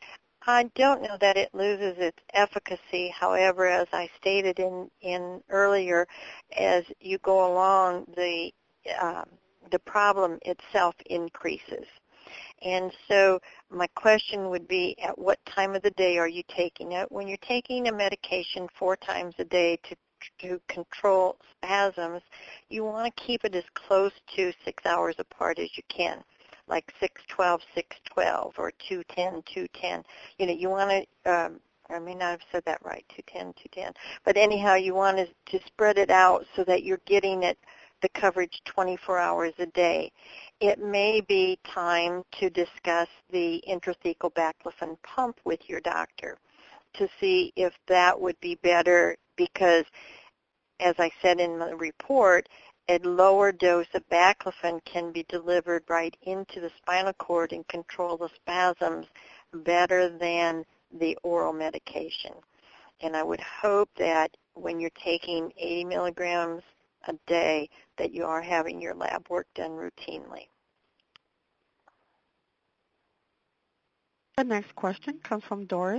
I don't know that it loses its efficacy. However, as I stated in, in earlier, as you go along, the uh, the problem itself increases. And so my question would be, at what time of the day are you taking it? When you're taking a medication four times a day to to control spasms, you want to keep it as close to six hours apart as you can, like six twelve, six twelve, or two ten, two ten. You know, you want to, um, I may not have said that right, two ten, two ten. But anyhow, you want to, to spread it out so that you're getting it, the coverage twenty-four hours a day. It may be time to discuss the intrathecal baclofen pump with your doctor to see if that would be better, because, as I said in the report, a lower dose of baclofen can be delivered right into the spinal cord and control the spasms better than the oral medication. And I would hope that when you're taking eighty milligrams a day that you are having your lab work done routinely. The next question comes from Doris.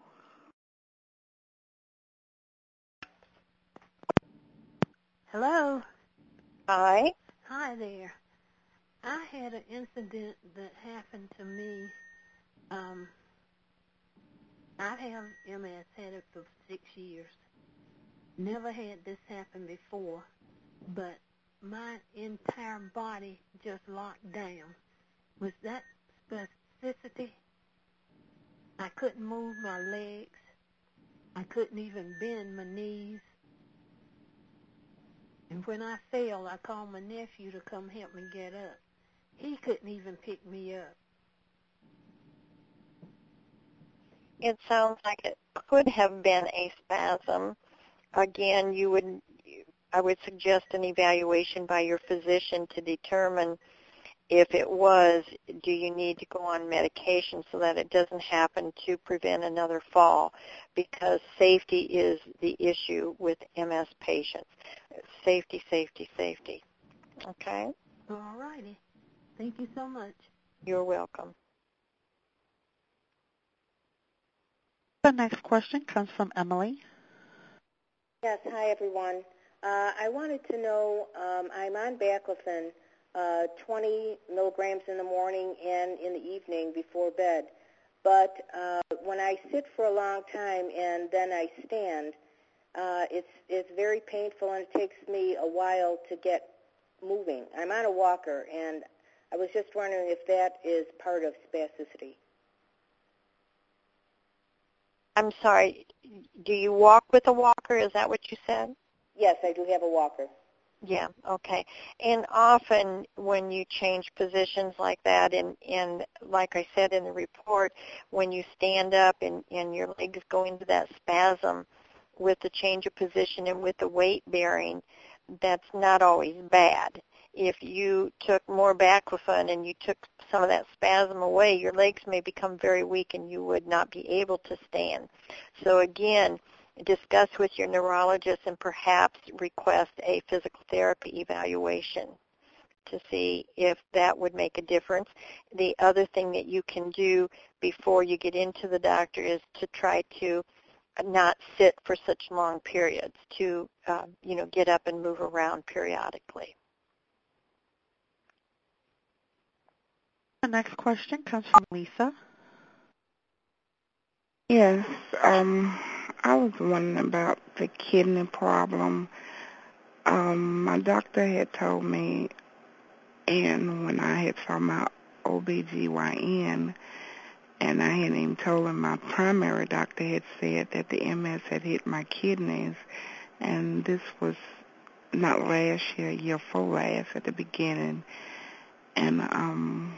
Hello. Hi. Hi there. I had an incident that happened to me. Um, I have M S, had it for six years. Never had this happen before, but my entire body just locked down. Was that spasticity? I couldn't move my legs. I couldn't even bend my knees. And when I fell, I called my nephew to come help me get up. He couldn't even pick me up. It sounds like it could have been a spasm. Again, you would, I would suggest an evaluation by your physician to determine if it was, do you need to go on medication so that it doesn't happen to prevent another fall, because safety is the issue with M S patients. Safety, safety, safety. Okay? All righty. Thank you so much. You're welcome. The next question comes from Emily. Yes, hi everyone. Uh, I wanted to know, um, I'm on baclofen, uh, twenty milligrams in the morning and in the evening before bed. But uh, when I sit for a long time and then I stand, uh, it's it's very painful, and it takes me a while to get moving. I'm on a walker, and I was just wondering if that is part of spasticity. I'm sorry, do you walk with a walker? Is that what you said? Yes, I do have a walker. Yeah, okay. And often when you change positions like that, and, and like I said in the report, when you stand up and, and your legs go into that spasm with the change of position and with the weight bearing, that's not always bad. If you took more baclofen and you took some of that spasm away, your legs may become very weak and you would not be able to stand. So again, discuss with your neurologist and perhaps request a physical therapy evaluation to see if that would make a difference. The other thing that you can do before you get into the doctor is to try to not sit for such long periods, to uh, you know, get up and move around periodically. The next question comes from Lisa. Yes, um, I was wondering about the kidney problem. Um, my doctor had told me, and when I had saw my O B G Y N, and I hadn't even told him, my primary doctor had said that the M S had hit my kidneys, and this was not last year, year four last at the beginning. And um,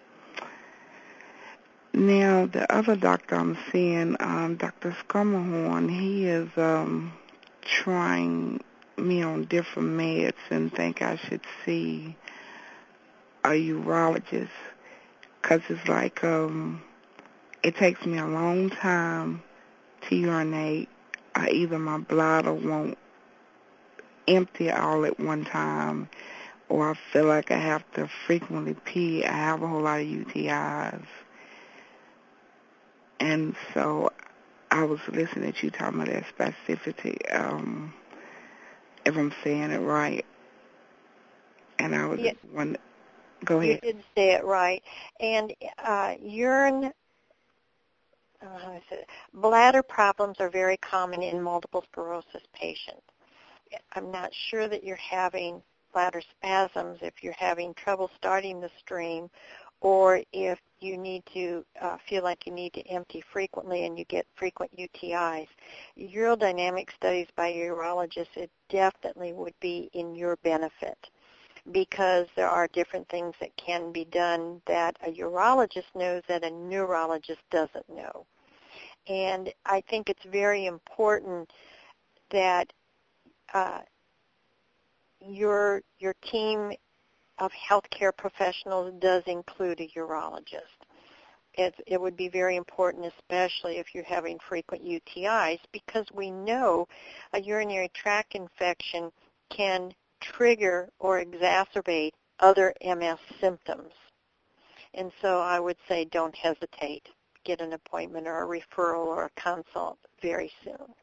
now the other doctor I'm seeing, um, Doctor Skummerhorn, he is um, trying me on different meds and think I should see a urologist, because it's like um, it takes me a long time to urinate. Uh, either my bladder won't empty all at one time, or I feel like I have to frequently pee. I have a whole lot of U T Is. And so I was listening to you talking about that specificity, um, if I'm saying it right. And I was Yeah. just wondering, go ahead. You did say it right. And uh, urine, uh, how do I say it? Bladder problems are very common in multiple sclerosis patients. I'm not sure that you're having bladder spasms if you're having trouble starting the stream, or if you need to uh, feel like you need to empty frequently and you get frequent U T Is. Urodynamic studies by urologists, it definitely would be in your benefit, because there are different things that can be done that a urologist knows that a neurologist doesn't know. And I think it's very important that uh, your your team of healthcare professionals does include a urologist. It, it would be very important, especially if you're having frequent U T Is, because we know a urinary tract infection can trigger or exacerbate other M S symptoms. And so I would say don't hesitate. Get an appointment or a referral or a consult very soon.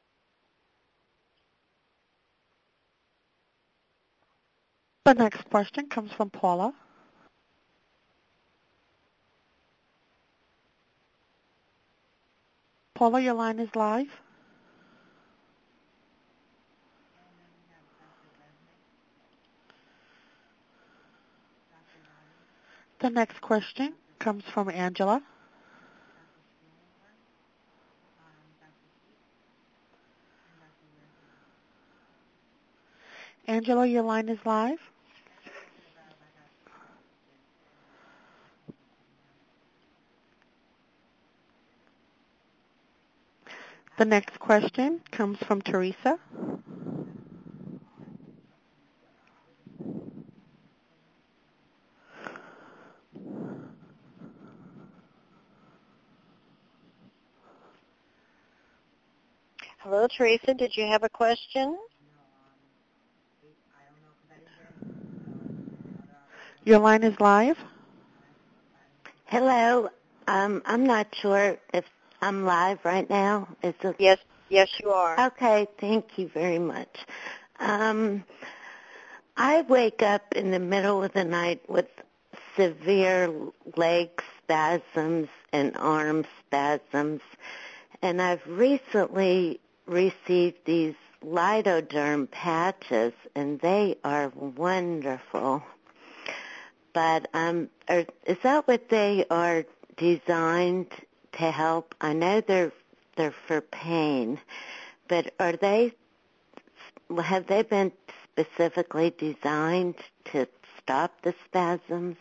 The next question comes from Paula. Paula, your line is live. The next question comes from Angela. Angela, your line is live. The next question comes from Teresa. Hello, Teresa. Did you have a question? Your line is live. Hello. Um, I'm not sure if I'm live right now. Is it? Yes, yes, you are. Okay, thank you very much. Um, I wake up in the middle of the night with severe leg spasms and arm spasms, and I've recently received these Lidoderm patches, and they are wonderful. But um, are, is that what they are designed to help? I know they're they're for pain, but are they? Have they been specifically designed to stop the spasms?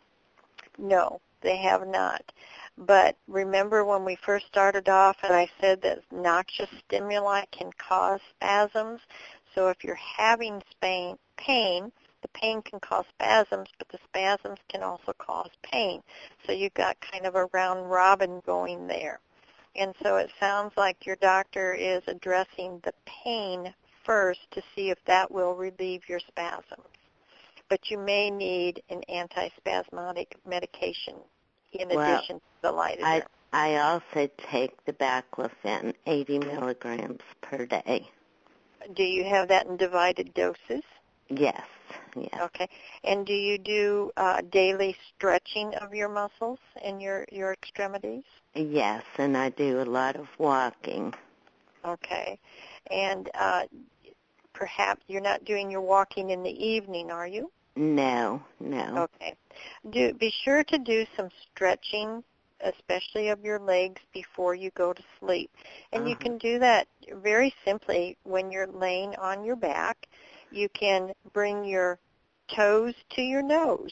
No, they have not. But remember when we first started off and I said that noxious stimuli can cause spasms? So if you're having pain, pain, the pain can cause spasms, but the spasms can also cause pain. So you've got kind of a round robin going there. And so it sounds like your doctor is addressing the pain first to see if that will relieve your spasms. But you may need an antispasmodic medication in well, addition to the Lidoderm. I, I also take the Baclofen, eighty milligrams per day. Do you have that in divided doses? Yes, yes. Okay. And do you do uh, daily stretching of your muscles and your, your extremities? Yes, and I do a lot of walking. Okay. And uh, perhaps you're not doing your walking in the evening, are you? No, no. Okay. Do be sure to do some stretching, especially of your legs, before you go to sleep. And uh-huh. you can do that very simply when you're laying on your back. You can bring your toes to your nose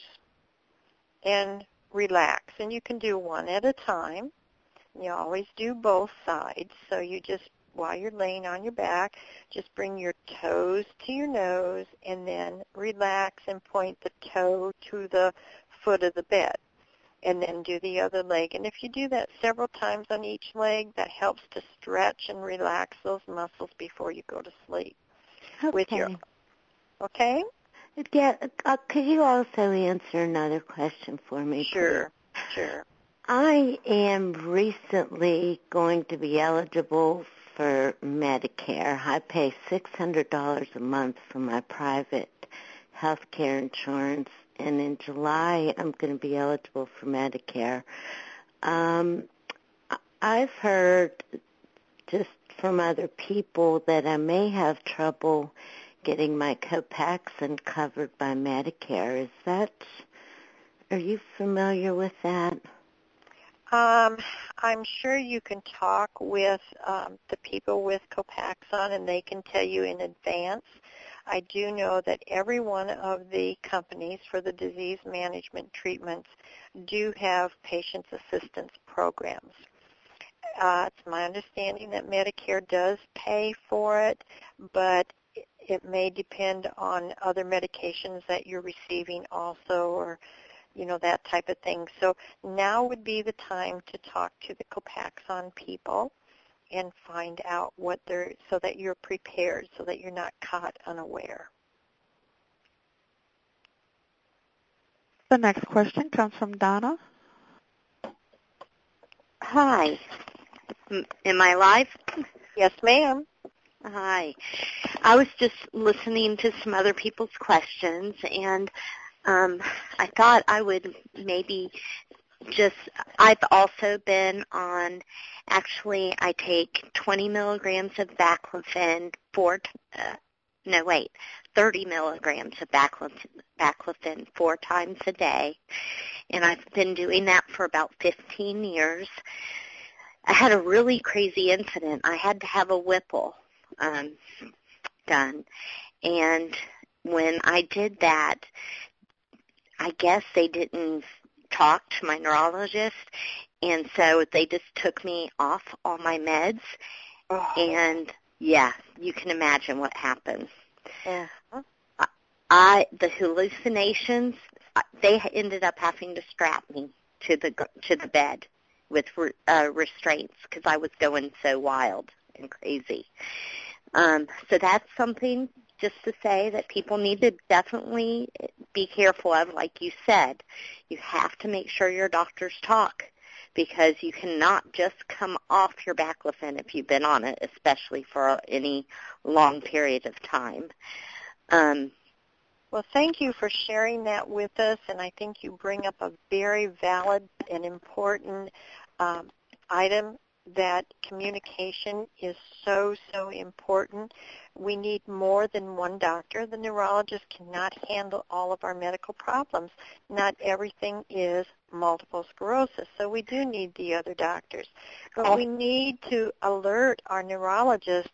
and relax. And you can do one at a time. You always do both sides. So you just, while you're laying on your back, just bring your toes to your nose and then relax and point the toe to the foot of the bed. And then do the other leg. And if you do that several times on each leg, that helps to stretch and relax those muscles before you go to sleep. Okay. With your, okay? Yeah, uh, could you also answer another question for me, Sure, please? sure. I am recently going to be eligible for Medicare. I pay six hundred dollars a month for my private health care insurance, and in July I'm going to be eligible for Medicare. Um, I've heard just from other people that I may have trouble getting my Copaxone covered by Medicare. Is that, are you familiar with that? Um, I'm sure you can talk with um, the people with Copaxone, and they can tell you in advance. I do know that every one of the companies for the disease management treatments do have patient assistance programs. Uh, it's my understanding that Medicare does pay for it, but it, it may depend on other medications that you're receiving also, or you know, that type of thing. So now would be the time to talk to the Copaxone people and find out what they're, so that you're prepared, so that you're not caught unaware. The next question comes from Donna. Hi. M- am I live? Yes, ma'am. Hi. I was just listening to some other people's questions, and um, I thought I would maybe just, I've also been on, actually I take twenty milligrams of baclofen, four, uh, no wait, thirty milligrams of baclofen, baclofen four times a day, and I've been doing that for about fifteen years. I had a really crazy incident. I had to have a Whipple um, done, and when I did that, I guess they didn't talk to my neurologist, and so they just took me off all my meds, oh. and yeah, you can imagine what happened. Uh-huh. I, I the hallucinations, they ended up having to strap me to the to the bed with uh, restraints because I was going so wild and crazy. Um, so that's something just to say that people need to definitely be careful of. Like you said, you have to make sure your doctors talk, because you cannot just come off your baclofen if you've been on it, especially for any long period of time. Um, well, thank you for sharing that with us, and I think you bring up a very valid and important um, item, that communication is so, so important. We need more than one doctor. The neurologist cannot handle all of our medical problems. Not everything is multiple sclerosis, so we do need the other doctors. But we need to alert our neurologist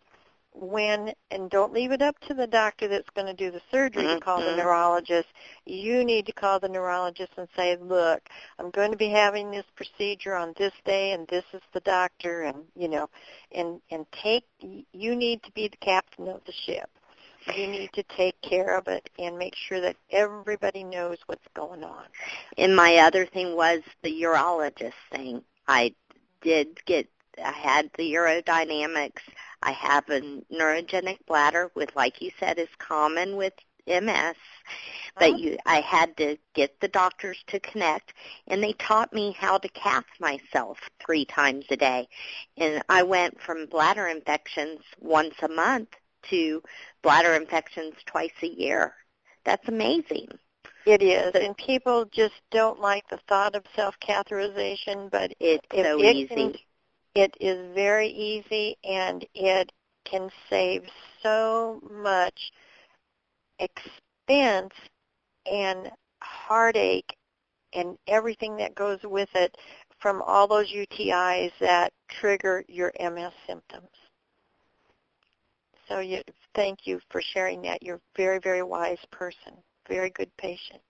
when, and don't leave it up to the doctor that's going to do the surgery to call the neurologist. You need to call the neurologist and say, look, I'm going to be having this procedure on this day, and this is the doctor, and, you know, and, and take, you need to be the captain of the ship. You need to take care of it and make sure that everybody knows what's going on. And my other thing was the urologist thing. I did get, I had the urodynamics. I have a neurogenic bladder, with, like you said, is common with M S, but you, I had to get the doctors to connect, and they taught me how to cath myself three times a day. And I went from bladder infections once a month to bladder infections twice a year. That's amazing. It is, and people just don't like the thought of self-catheterization, but it's if so it easy. Can, it is very easy, and it can save so much expense and heartache and everything that goes with it from all those U T Is that trigger your M S symptoms. So you, thank you for sharing that. You're a very, very wise person, very good patient.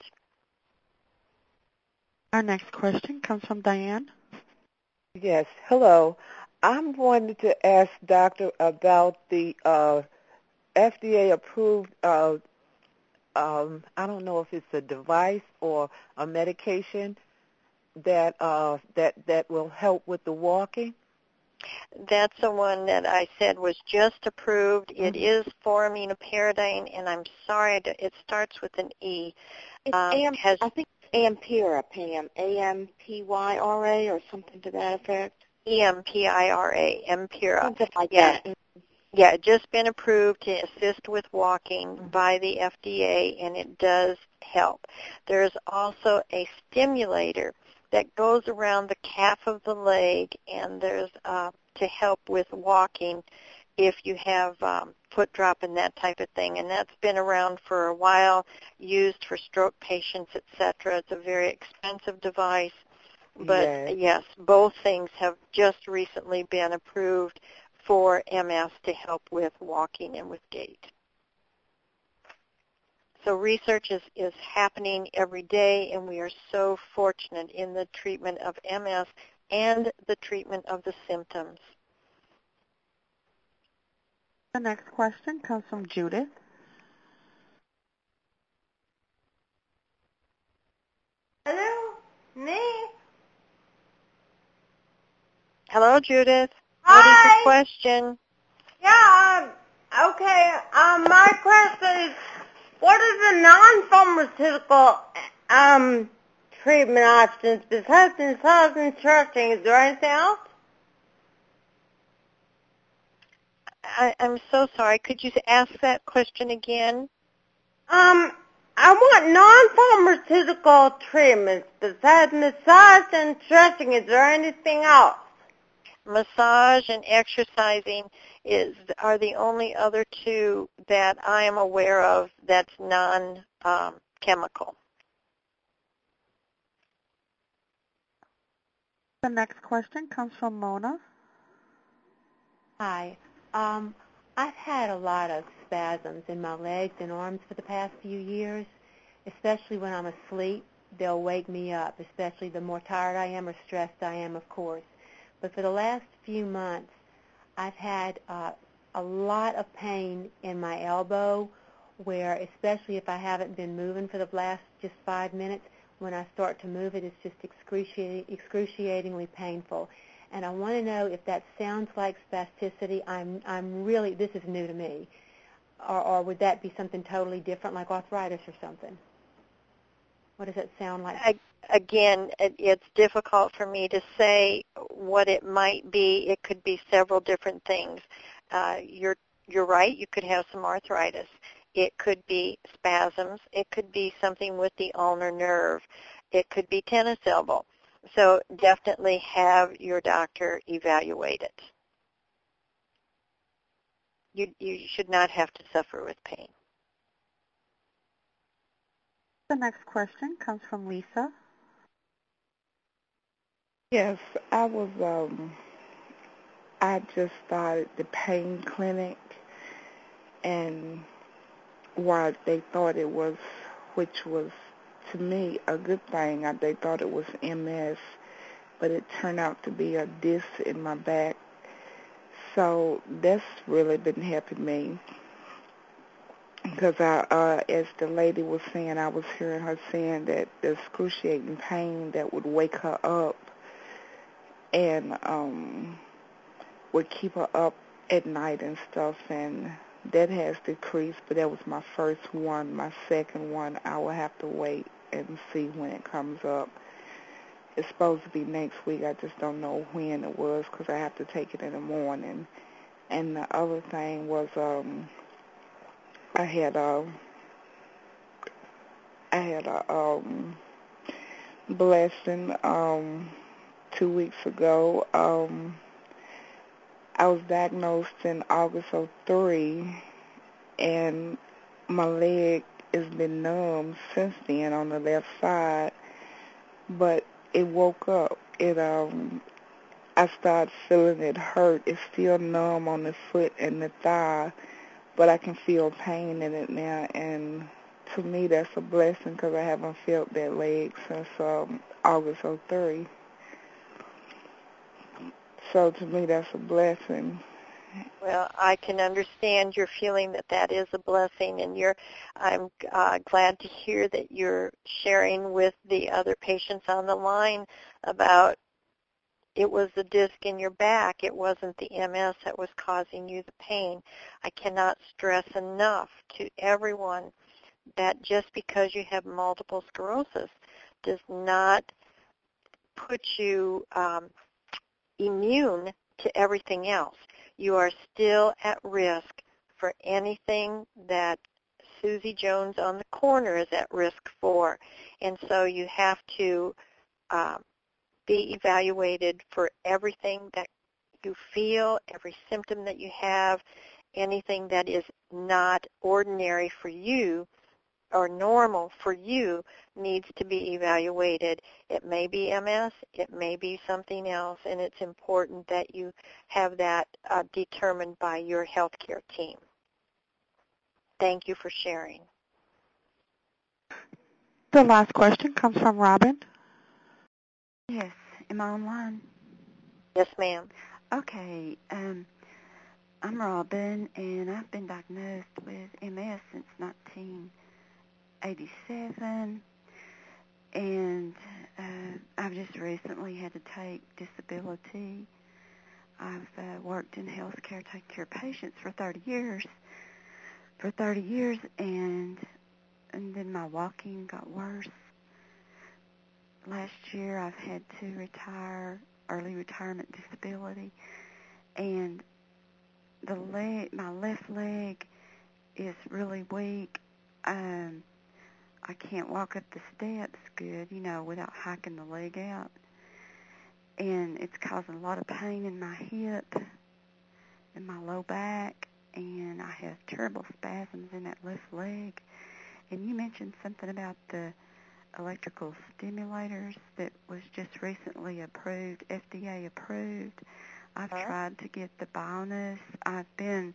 Our next question comes from Diane. Yes, hello. I wanted to ask Doctor about the uh, F D A-approved, uh, um, I don't know if it's a device or a medication that uh, that that will help with the walking. That's the one that I said was just approved. Mm-hmm. It is for aminoperidine, and I'm sorry, it starts with an E. It's Um, Am- has, I think Ampyra, Pam, A M P Y R A or something to that effect? E M P I R A, Ampyra. Something like yeah. that. Yeah, it's just been approved to assist with walking by the F D A, and it does help. There's also a stimulator that goes around the calf of the leg, and there's uh, to help with walking if you have um, foot drop and that type of thing. And that's been around for a while, used for stroke patients, et cetera. It's a very expensive device. But, Yes. yes, both things have just recently been approved for M S to help with walking and with gait. So research is, is happening every day, and we are so fortunate in the treatment of M S and the treatment of the symptoms. The next question comes from Judith. Hello? Me? Hello, Judith. Hi. What is your question? Yeah, um, okay. Um, my question is, what are the non-pharmaceutical um, treatment options besides massage and stretching? Is there anything else? I, I'm so sorry. Could you ask that question again? Um, I want non-pharmaceutical treatments besides massage and stretching. Is there anything else? Massage and exercising is are the only other two that I am aware of that's non-chemical. The next question comes from Mona. Hi. Um, I've had a lot of spasms in my legs and arms for the past few years, especially when I'm asleep. They'll wake me up, especially the more tired I am or stressed I am, of course. But for the last few months, I've had uh, a lot of pain in my elbow where, especially if I haven't been moving for the last just five minutes, when I start to move it, it's just excruciating, excruciatingly painful. And I want to know if that sounds like spasticity. I'm, I'm really, this is new to me. Or, or would that be something totally different, like arthritis or something? What does that sound like? I, again, it, it's difficult for me to say what it might be. It could be several different things. Uh, you're, you're right. You could have some arthritis. It could be spasms. It could be something with the ulnar nerve. It could be tennis elbow. So definitely have your doctor evaluate it. You, you should not have to suffer with pain. The next question comes from Lisa. Yes, I was, um, I just started the pain clinic, and while they thought it was, which was to me a good thing, I, they thought it was M S, but it turned out to be a disc in my back. So that's really been helping me. Because I, uh, as the lady was saying, I was hearing her saying that the excruciating pain that would wake her up and um, would keep her up at night and stuff, and that has decreased, but that was my first one. My second one, I will have to wait and see when it comes up. It's supposed to be next week. I just don't know when it was because I have to take it in the morning. And the other thing was um, I had a, I had a um, blessing um, two weeks ago. Um, I was diagnosed in August of three, and my leg has been numb since then on the left side, but it woke up. It um, I started feeling it hurt. It's still numb on the foot and the thigh, but I can feel pain in it now, and to me that's a blessing because I haven't felt that leg since um, August of three. So to me that's a blessing. Well, I can understand your feeling that that is a blessing, and you're. I'm uh, glad to hear that you're sharing with the other patients on the line about it was the disc in your back. It wasn't the M S that was causing you the pain. I cannot stress enough to everyone that just because you have multiple sclerosis does not put you um, immune to everything else. You are still at risk for anything that Susie Jones on the corner is at risk for. And so you have to um, be evaluated for everything that you feel, every symptom that you have, anything that is not ordinary for you or normal for you needs to be evaluated. It may be M S, it may be something else, and it's important that you have that uh, determined by your healthcare team. Thank you for sharing. The last question comes from Robin. Yes. Am I online? Yes, ma'am. Okay. Um, I'm Robin, and I've been diagnosed with M S since nineteen eighty-seven, and uh, I've just recently had to take disability. I've uh, worked in healthcare, taking care of patients for thirty years. For thirty years, and and then my walking got worse. Last year, I've had to retire, early retirement disability, and the leg, my left leg is really weak. Um, I can't walk up the steps good, you know, without hiking the leg out. And it's causing a lot of pain in my hip and my low back, and I have terrible spasms in that left leg. And you mentioned something about the electrical stimulators that was just recently approved, F D A approved. I've huh? tried to get the bonus. I've been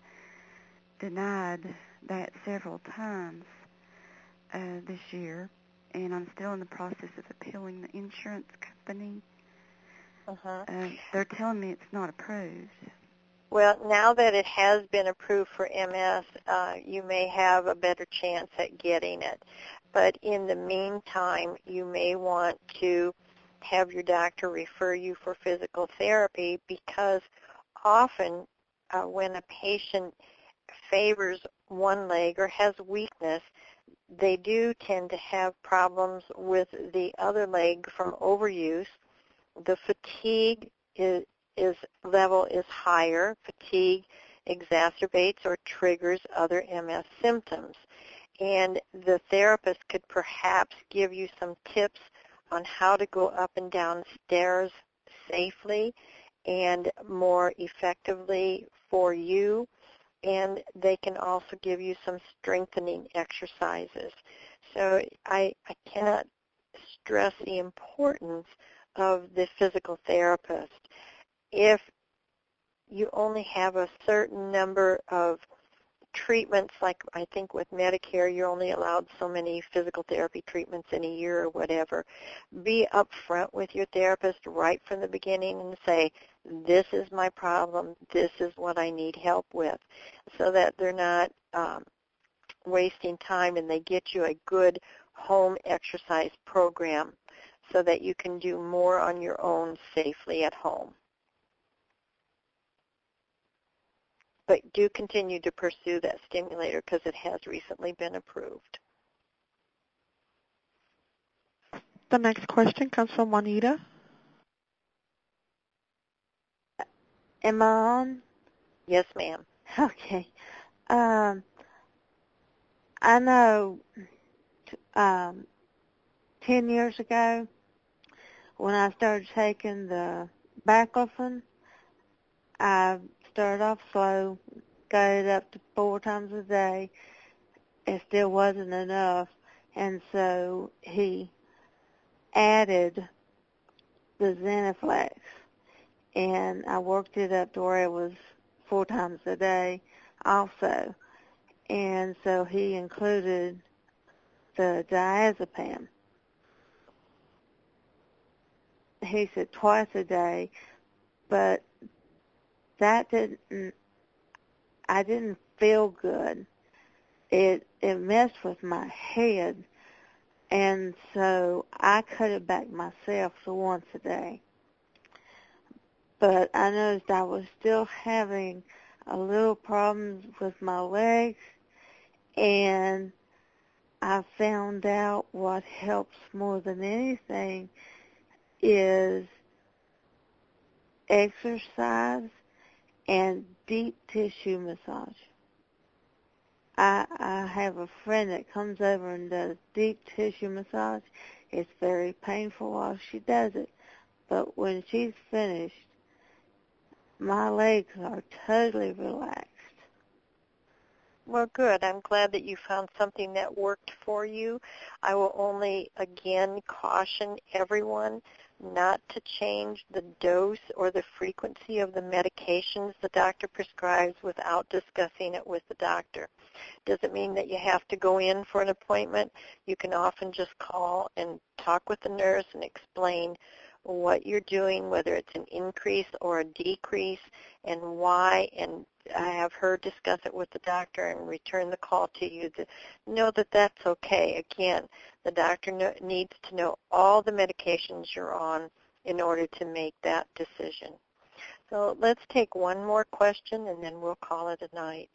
denied that several times uh, this year, and I'm still in the process of appealing the insurance company. Uh-huh. Uh, they're telling me it's not approved. Well, now that it has been approved for M S, uh, you may have a better chance at getting it. But in the meantime, you may want to have your doctor refer you for physical therapy, because often uh, when a patient favors one leg or has weakness, they do tend to have problems with the other leg from overuse. The fatigue is is level is higher. Fatigue exacerbates or triggers other M S symptoms. And the therapist could perhaps give you some tips on how to go up and down stairs safely and more effectively for you. And they can also give you some strengthening exercises. So I, I cannot stress the importance of the physical therapist. If you only have a certain number of treatments, like I think with Medicare, you're only allowed so many physical therapy treatments in a year or whatever, be upfront with your therapist right from the beginning and say, this is my problem, this is what I need help with, so that they're not um, wasting time and they get you a good home exercise program so that you can do more on your own safely at home. But do continue to pursue that stimulator because it has recently been approved. The next question comes from Juanita. Am I on? Yes, ma'am. Okay. Um, I know um, ten years ago when I started taking the baclofen, I started off slow, got it up to four times a day. It still wasn't enough, and so he added the Zenaflex, and I worked it up to where it was four times a day also. And so he included the diazepam. He said twice a day, but that didn't, I didn't feel good. It it messed with my head, and so I cut it back myself to once a day. But I noticed I was still having a little problems with my legs, and I found out what helps more than anything is exercise and deep tissue massage. I, I have a friend that comes over and does deep tissue massage. It's very painful while she does it, but when she's finished, my legs are totally relaxed. Well, good. I'm glad that you found something that worked for you. I will only, again, caution everyone not to change the dose or the frequency of the medications the doctor prescribes without discussing it with the doctor. Doesn't mean that you have to go in for an appointment. You can often just call and talk with the nurse and explain what you're doing, whether it's an increase or a decrease, and why, and I have her discuss it with the doctor and return the call to you to know that that's okay. Again, the doctor no, needs to know all the medications you're on in order to make that decision. So let's take one more question, and then we'll call it a night.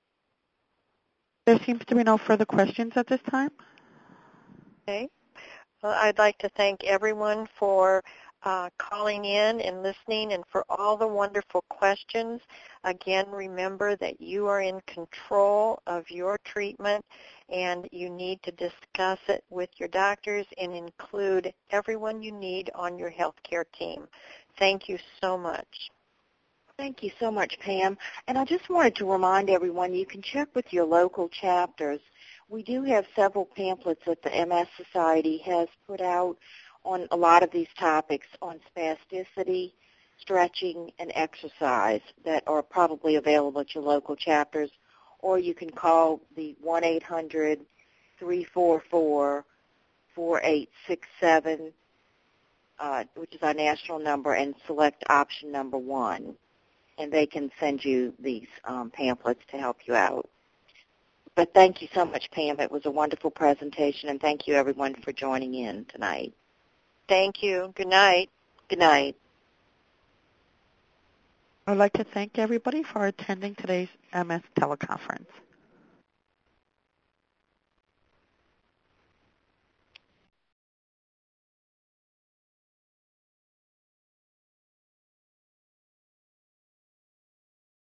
There seems to be no further questions at this time. Okay. Well, I'd like to thank everyone for uh, calling in and listening and for all the wonderful questions. Again, remember that you are in control of your treatment, and you need to discuss it with your doctors and include everyone you need on your healthcare team. Thank you so much. Thank you so much, Pam. And I just wanted to remind everyone you can check with your local chapters. We do have several pamphlets that the M S Society has put out on a lot of these topics on spasticity, stretching, and exercise that are probably available at your local chapters, or you can call the one eight hundred, three four four, four eight six seven, uh, which is our national number, and select option number one, and they can send you these um, pamphlets to help you out. But thank you so much, Pam. It was a wonderful presentation, and thank you, everyone, for joining in tonight. Thank you. Good night. Good night. I'd like to thank everybody for attending today's M S teleconference.